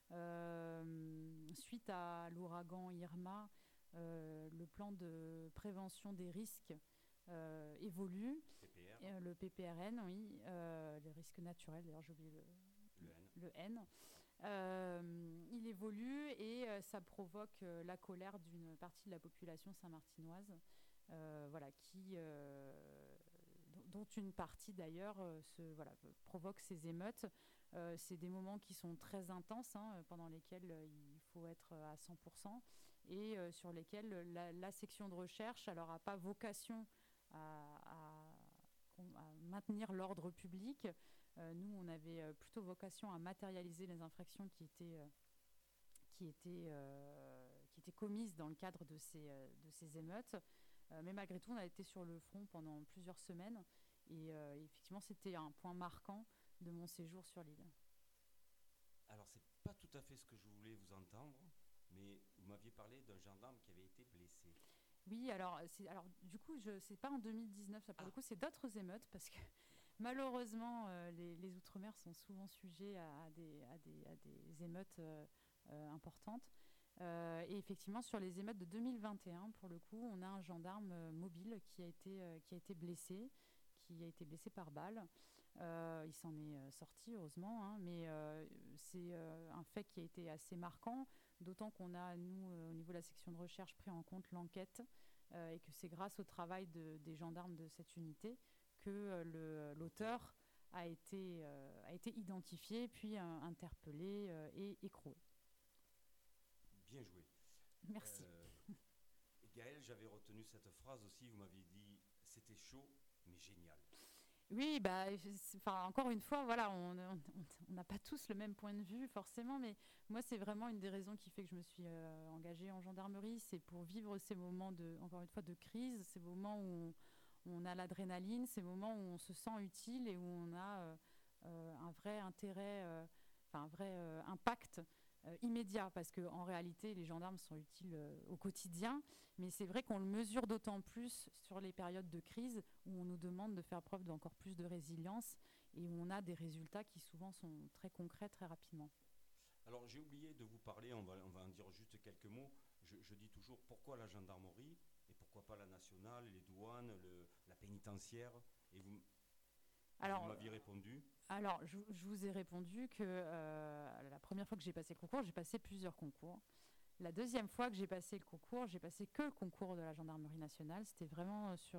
Suite à l'ouragan Irma, le plan de prévention des risques évolue. Le PPRN, oui, les risques naturels, d'ailleurs j'ai oublié le N. Il évolue et ça provoque la colère d'une partie de la population saint-martinoise, voilà, dont une partie d'ailleurs provoque ces émeutes. C'est des moments qui sont très intenses, pendant lesquels il faut être à 100% et sur lesquels la section de recherche n'a pas vocation à maintenir l'ordre public. Nous, on avait plutôt vocation à matérialiser les infractions qui étaient commises dans le cadre de ces émeutes. Mais malgré tout, on a été sur le front pendant plusieurs semaines et effectivement, c'était un point marquant de mon séjour sur l'île. Alors, c'est pas tout à fait ce que je voulais vous entendre, mais vous m'aviez parlé d'un gendarme qui avait été blessé. Oui, alors du coup, c'est pas en 2019, ça pour le coup, c'est d'autres émeutes parce que malheureusement, les Outre-mer sont souvent sujets à des émeutes importantes. Et effectivement, sur les émeutes de 2021, pour le coup, on a un gendarme mobile qui a été blessé par balle. Il s'en est sorti, heureusement, mais c'est un fait qui a été assez marquant, d'autant qu'on a, nous, au niveau de la section de recherche, pris en compte l'enquête et que c'est grâce au travail des gendarmes de cette unité que l'auteur a été identifié, puis interpellé et écroué. Bien joué. Merci. Gaël, j'avais retenu cette phrase aussi, vous m'aviez dit « c'était chaud, mais génial ». Oui, encore une fois, voilà, on n'a pas tous le même point de vue forcément, mais moi c'est vraiment une des raisons qui fait que je me suis engagée en gendarmerie, c'est pour vivre ces moments encore une fois, de crise, ces moments où on a l'adrénaline, ces moments où on se sent utile et où on a un vrai intérêt, un vrai impact immédiat, parce qu'en réalité, les gendarmes sont utiles au quotidien, mais c'est vrai qu'on le mesure d'autant plus sur les périodes de crise où on nous demande de faire preuve d'encore plus de résilience et où on a des résultats qui souvent sont très concrets, très rapidement. Alors j'ai oublié de vous parler, on va en dire juste quelques mots. Je dis toujours pourquoi la gendarmerie et pourquoi pas la nationale, les douanes, la pénitentiaire Et vous Alors, m'aviez répondu. je vous ai répondu que la première fois que j'ai passé le concours, j'ai passé plusieurs concours. La deuxième fois que j'ai passé le concours, j'ai passé que le concours de la gendarmerie nationale. C'était vraiment sur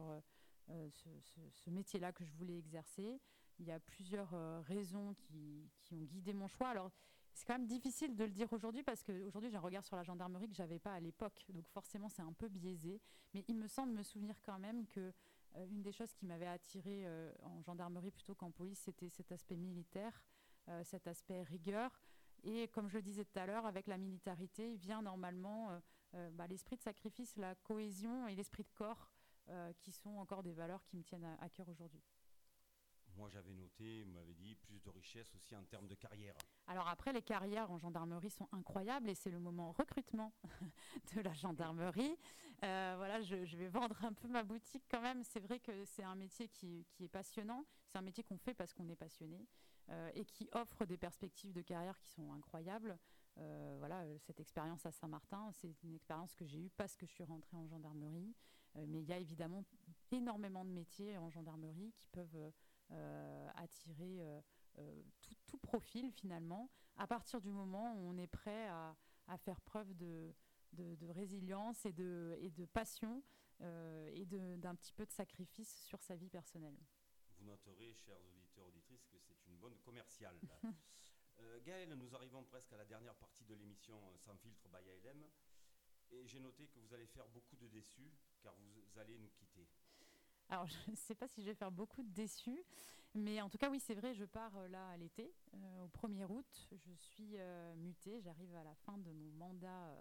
ce métier-là que je voulais exercer. Il y a plusieurs raisons qui ont guidé mon choix. Alors, c'est quand même difficile de le dire aujourd'hui parce qu'aujourd'hui, j'ai un regard sur la gendarmerie que je n'avais pas à l'époque. Donc forcément, c'est un peu biaisé. Mais il me semble me souvenir quand même que une des choses qui m'avait attirée en gendarmerie plutôt qu'en police, c'était cet aspect militaire, cet aspect rigueur. Et comme je le disais tout à l'heure, avec la militarité vient normalement l'esprit de sacrifice, la cohésion et l'esprit de corps qui sont encore des valeurs qui me tiennent à cœur aujourd'hui. Moi, j'avais noté, vous m'avez dit, plus de richesse aussi en termes de carrière. Alors après, les carrières en gendarmerie sont incroyables et c'est le moment recrutement de la gendarmerie. Voilà, je vais vendre un peu ma boutique quand même. C'est vrai que c'est un métier qui est passionnant. C'est un métier qu'on fait parce qu'on est passionné et qui offre des perspectives de carrière qui sont incroyables. Voilà, cette expérience à Saint-Martin, c'est une expérience que j'ai eue parce que je suis rentrée en gendarmerie. Mais il y a évidemment énormément de métiers en gendarmerie qui peuvent attirer tout profil finalement, à partir du moment où on est prêt à faire preuve de résilience et de passion d'un petit peu de sacrifice sur sa vie personnelle. Vous noterez, chers auditeurs, auditrices, que c'est une bonne commerciale. Gaëlle, nous arrivons presque à la dernière partie de l'émission Sans filtre by ALM. Et j'ai noté que vous allez faire beaucoup de déçus, car vous allez nous quitter. Alors, je ne sais pas si je vais faire beaucoup de déçus, mais en tout cas, oui, c'est vrai, je pars là à l'été, au 1er août. Je suis mutée, j'arrive à la fin de mon mandat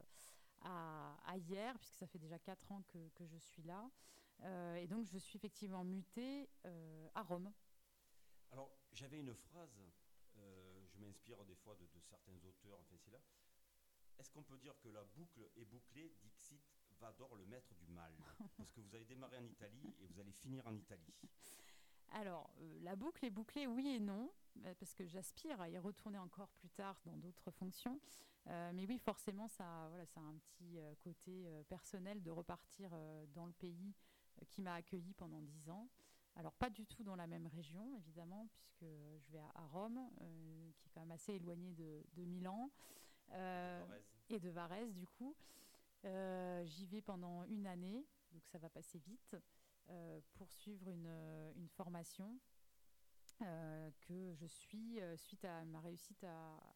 à hier, puisque ça fait déjà 4 ans que je suis là. Et donc, je suis effectivement mutée à Rome. Alors, j'avais une phrase, je m'inspire des fois de certains auteurs, enfin c'est là. Est-ce qu'on peut dire que la boucle est bouclée, Dixit Vador, le maître du mal? Parce que vous avez démarré en Italie et vous allez finir en Italie. Alors, la boucle est bouclée, oui et non, parce que j'aspire à y retourner encore plus tard dans d'autres fonctions. Mais oui, forcément, ça a un petit côté personnel de repartir dans le pays qui m'a accueilli pendant 10 ans. Alors, pas du tout dans la même région, évidemment, puisque je vais à Rome, qui est quand même assez éloigné de Milan, et de Varèse, du coup. J'y vais pendant une année, donc ça va passer vite, pour suivre une formation que je suis suite à ma réussite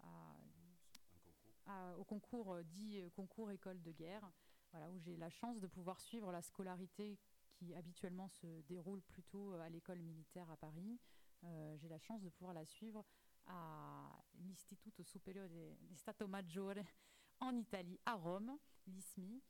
au concours dit concours école de guerre, voilà, où j'ai la chance de pouvoir suivre la scolarité qui habituellement se déroule plutôt à l'école militaire à Paris. J'ai la chance de pouvoir la suivre à l'Istituto Superiore di Stato Maggiore en Italie, à Rome, l'ISMI,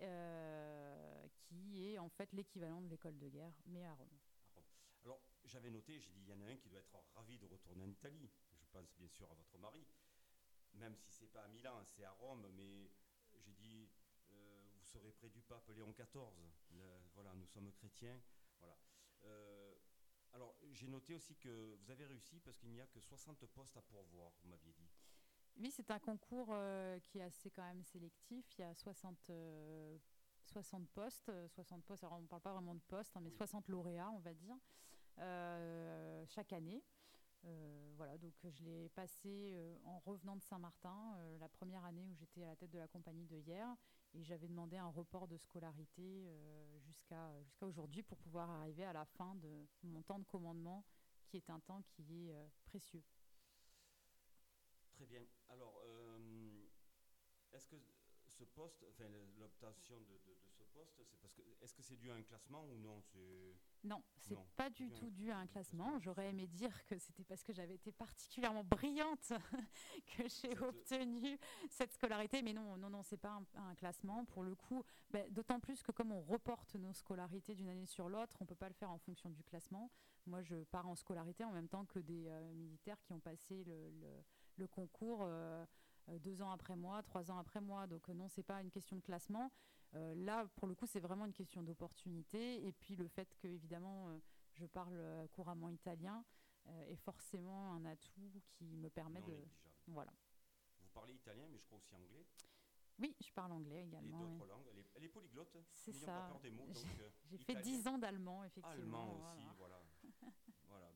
qui est en fait l'équivalent de l'école de guerre, mais à Rome. Alors, j'avais noté, j'ai dit, il y en a un qui doit être ravi de retourner en Italie. Je pense bien sûr à votre mari, même si c'est pas à Milan, c'est à Rome, mais j'ai dit, vous serez près du pape Léon XIV. Voilà, nous sommes chrétiens. Voilà. Alors, j'ai noté aussi que vous avez réussi parce qu'il n'y a que 60 postes à pourvoir, vous m'aviez dit. Oui, c'est un concours qui est assez quand même sélectif. Il y a 60 postes. 60 postes, alors on ne parle pas vraiment de postes, hein, mais oui. 60 lauréats, on va dire, chaque année. Voilà, donc je l'ai passé en revenant de Saint-Martin, la première année où j'étais à la tête de la compagnie de hier, et j'avais demandé un report de scolarité jusqu'à aujourd'hui pour pouvoir arriver à la fin de mon temps de commandement, qui est un temps qui est précieux. Très bien. Alors, est-ce que ce poste, enfin l'obtention de ce poste, c'est parce que est-ce que c'est dû à un classement ou non? Non, c'est pas du tout dû à un classement. J'aurais aimé dire que c'était parce que j'avais été particulièrement brillante que j'ai obtenu cette scolarité, mais non, c'est pas un classement pour le coup. D'autant plus que comme on reporte nos scolarités d'une année sur l'autre, on peut pas le faire en fonction du classement. Moi, je pars en scolarité en même temps que des militaires qui ont passé le concours 2 ans après moi, 3 ans après moi. Donc non, c'est pas une question de classement. Là, pour le coup, c'est vraiment une question d'opportunité. Et puis le fait que, évidemment, je parle couramment italien est forcément un atout qui me permet de... Voilà. Vous parlez italien, mais je crois aussi anglais. Oui, je parle anglais également. Et d'autres langues. Elle est polyglotte. C'est N'ayons ça. pas peur des mots. J'ai fait 10 ans d'allemand, effectivement. Allemand aussi, voilà.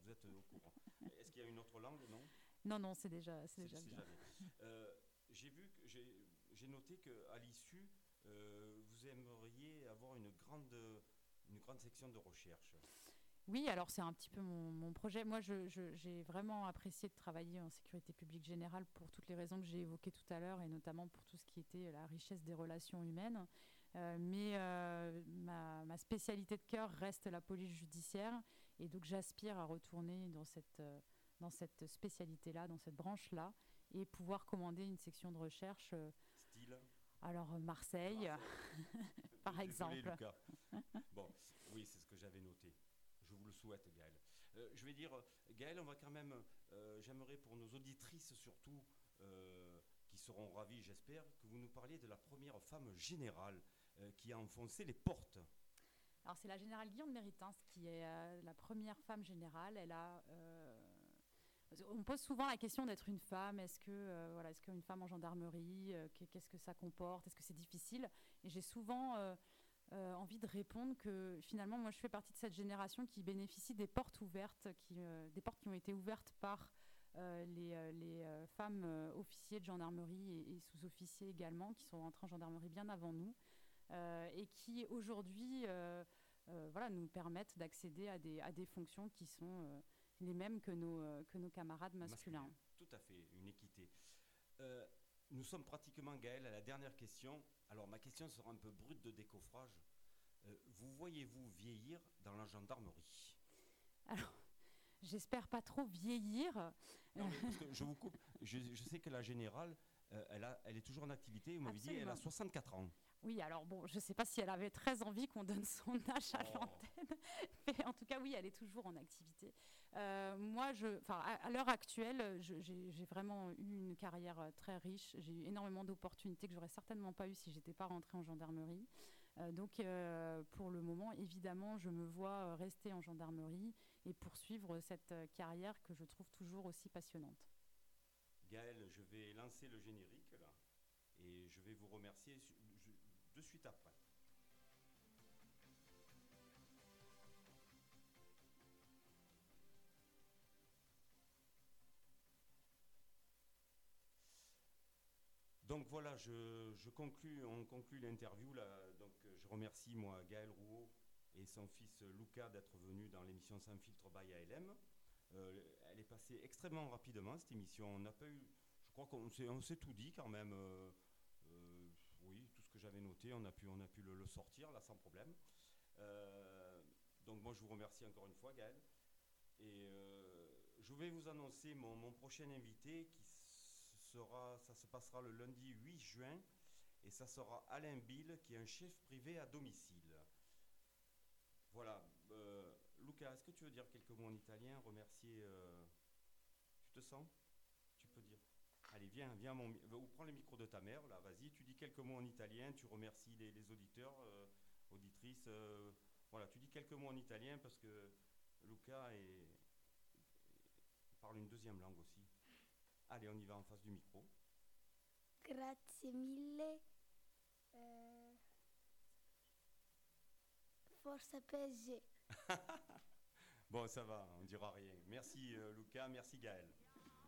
vous êtes au courant. Est-ce qu'il y a une autre langue, non? Non, c'est déjà bien. J'ai vu que j'ai noté qu'à l'issue, vous aimeriez avoir une grande section de recherche. Oui, alors c'est un petit peu mon projet. Moi, j'ai vraiment apprécié de travailler en sécurité publique générale pour toutes les raisons que j'ai évoquées tout à l'heure et notamment pour tout ce qui était la richesse des relations humaines. Mais ma spécialité de cœur reste la police judiciaire et donc j'aspire à retourner dans cette spécialité-là, dans cette branche-là et pouvoir commander une section de recherche. Style Alors Marseille, par exemple. Désolé, Lucas. Bon, oui, c'est ce que j'avais noté. Je vous le souhaite, Gaëlle. Je vais dire, Gaëlle, on va quand même, j'aimerais pour nos auditrices surtout, qui seront ravies, j'espère, que vous nous parliez de la première femme générale qui a enfoncé les portes. Alors c'est la générale Guillaume Méritin qui est la première femme générale. On pose souvent la question d'être une femme. Est-ce qu'une femme en gendarmerie, qu'est-ce que ça comporte? Est-ce que c'est difficile? Et j'ai souvent envie de répondre que finalement, moi, je fais partie de cette génération qui bénéficie des portes ouvertes, des portes qui ont été ouvertes par les femmes officiers de gendarmerie et sous-officiers également, qui sont rentrés en gendarmerie bien avant nous, et qui aujourd'hui nous permettent d'accéder à des fonctions qui sont les mêmes que nos camarades masculins. Tout à fait, une équité. Nous sommes pratiquement, Gaëlle, à la dernière question. Alors, ma question sera un peu brute de décoffrage. Vous voyez-vous vieillir dans la gendarmerie? Alors, j'espère pas trop vieillir. Non, parce que je vous coupe. Je sais que la générale, elle est toujours en activité. Vous m'avez dit elle a 64 ans. Oui, alors bon, je ne sais pas si elle avait très envie qu'on donne son âge à l'antenne, mais en tout cas, oui, elle est toujours en activité. Moi, à l'heure actuelle, j'ai vraiment eu une carrière très riche. J'ai eu énormément d'opportunités que j'aurais certainement pas eues si j'étais pas rentrée en gendarmerie. Donc, pour le moment, évidemment, je me vois rester en gendarmerie et poursuivre cette carrière que je trouve toujours aussi passionnante. Gaëlle, je vais lancer le générique là, et je vais vous remercier de suite après. Donc voilà, on conclut l'interview là. Donc je remercie moi Gaëlle Rouault et son fils Lucas d'être venus dans l'émission Sans filtre by ALM. Elle est passée extrêmement rapidement cette émission. On n'a pas eu, je crois qu'on s'est tout dit quand même. Oui, tout ce que j'avais noté, on a pu le sortir là sans problème. Donc moi je vous remercie encore une fois Gaëlle. Et je vais vous annoncer mon prochain invité ça se passera le lundi 8 juin et ça sera Alain Bill qui est un chef privé à domicile. Voilà. Luca, est-ce que tu veux dire quelques mots en italien, remercier tu te sens? Tu peux dire. Allez, viens, ou prends le micro de ta mère, là, vas-y, tu dis quelques mots en italien, tu remercies les auditeurs, auditrices, voilà, tu dis quelques mots en italien parce que Luca parle une deuxième langue aussi. Allez, on y va en face du micro. Grazie mille. Forza PSG. Bon, ça va, on dira rien. Merci Luca, merci Gaëlle.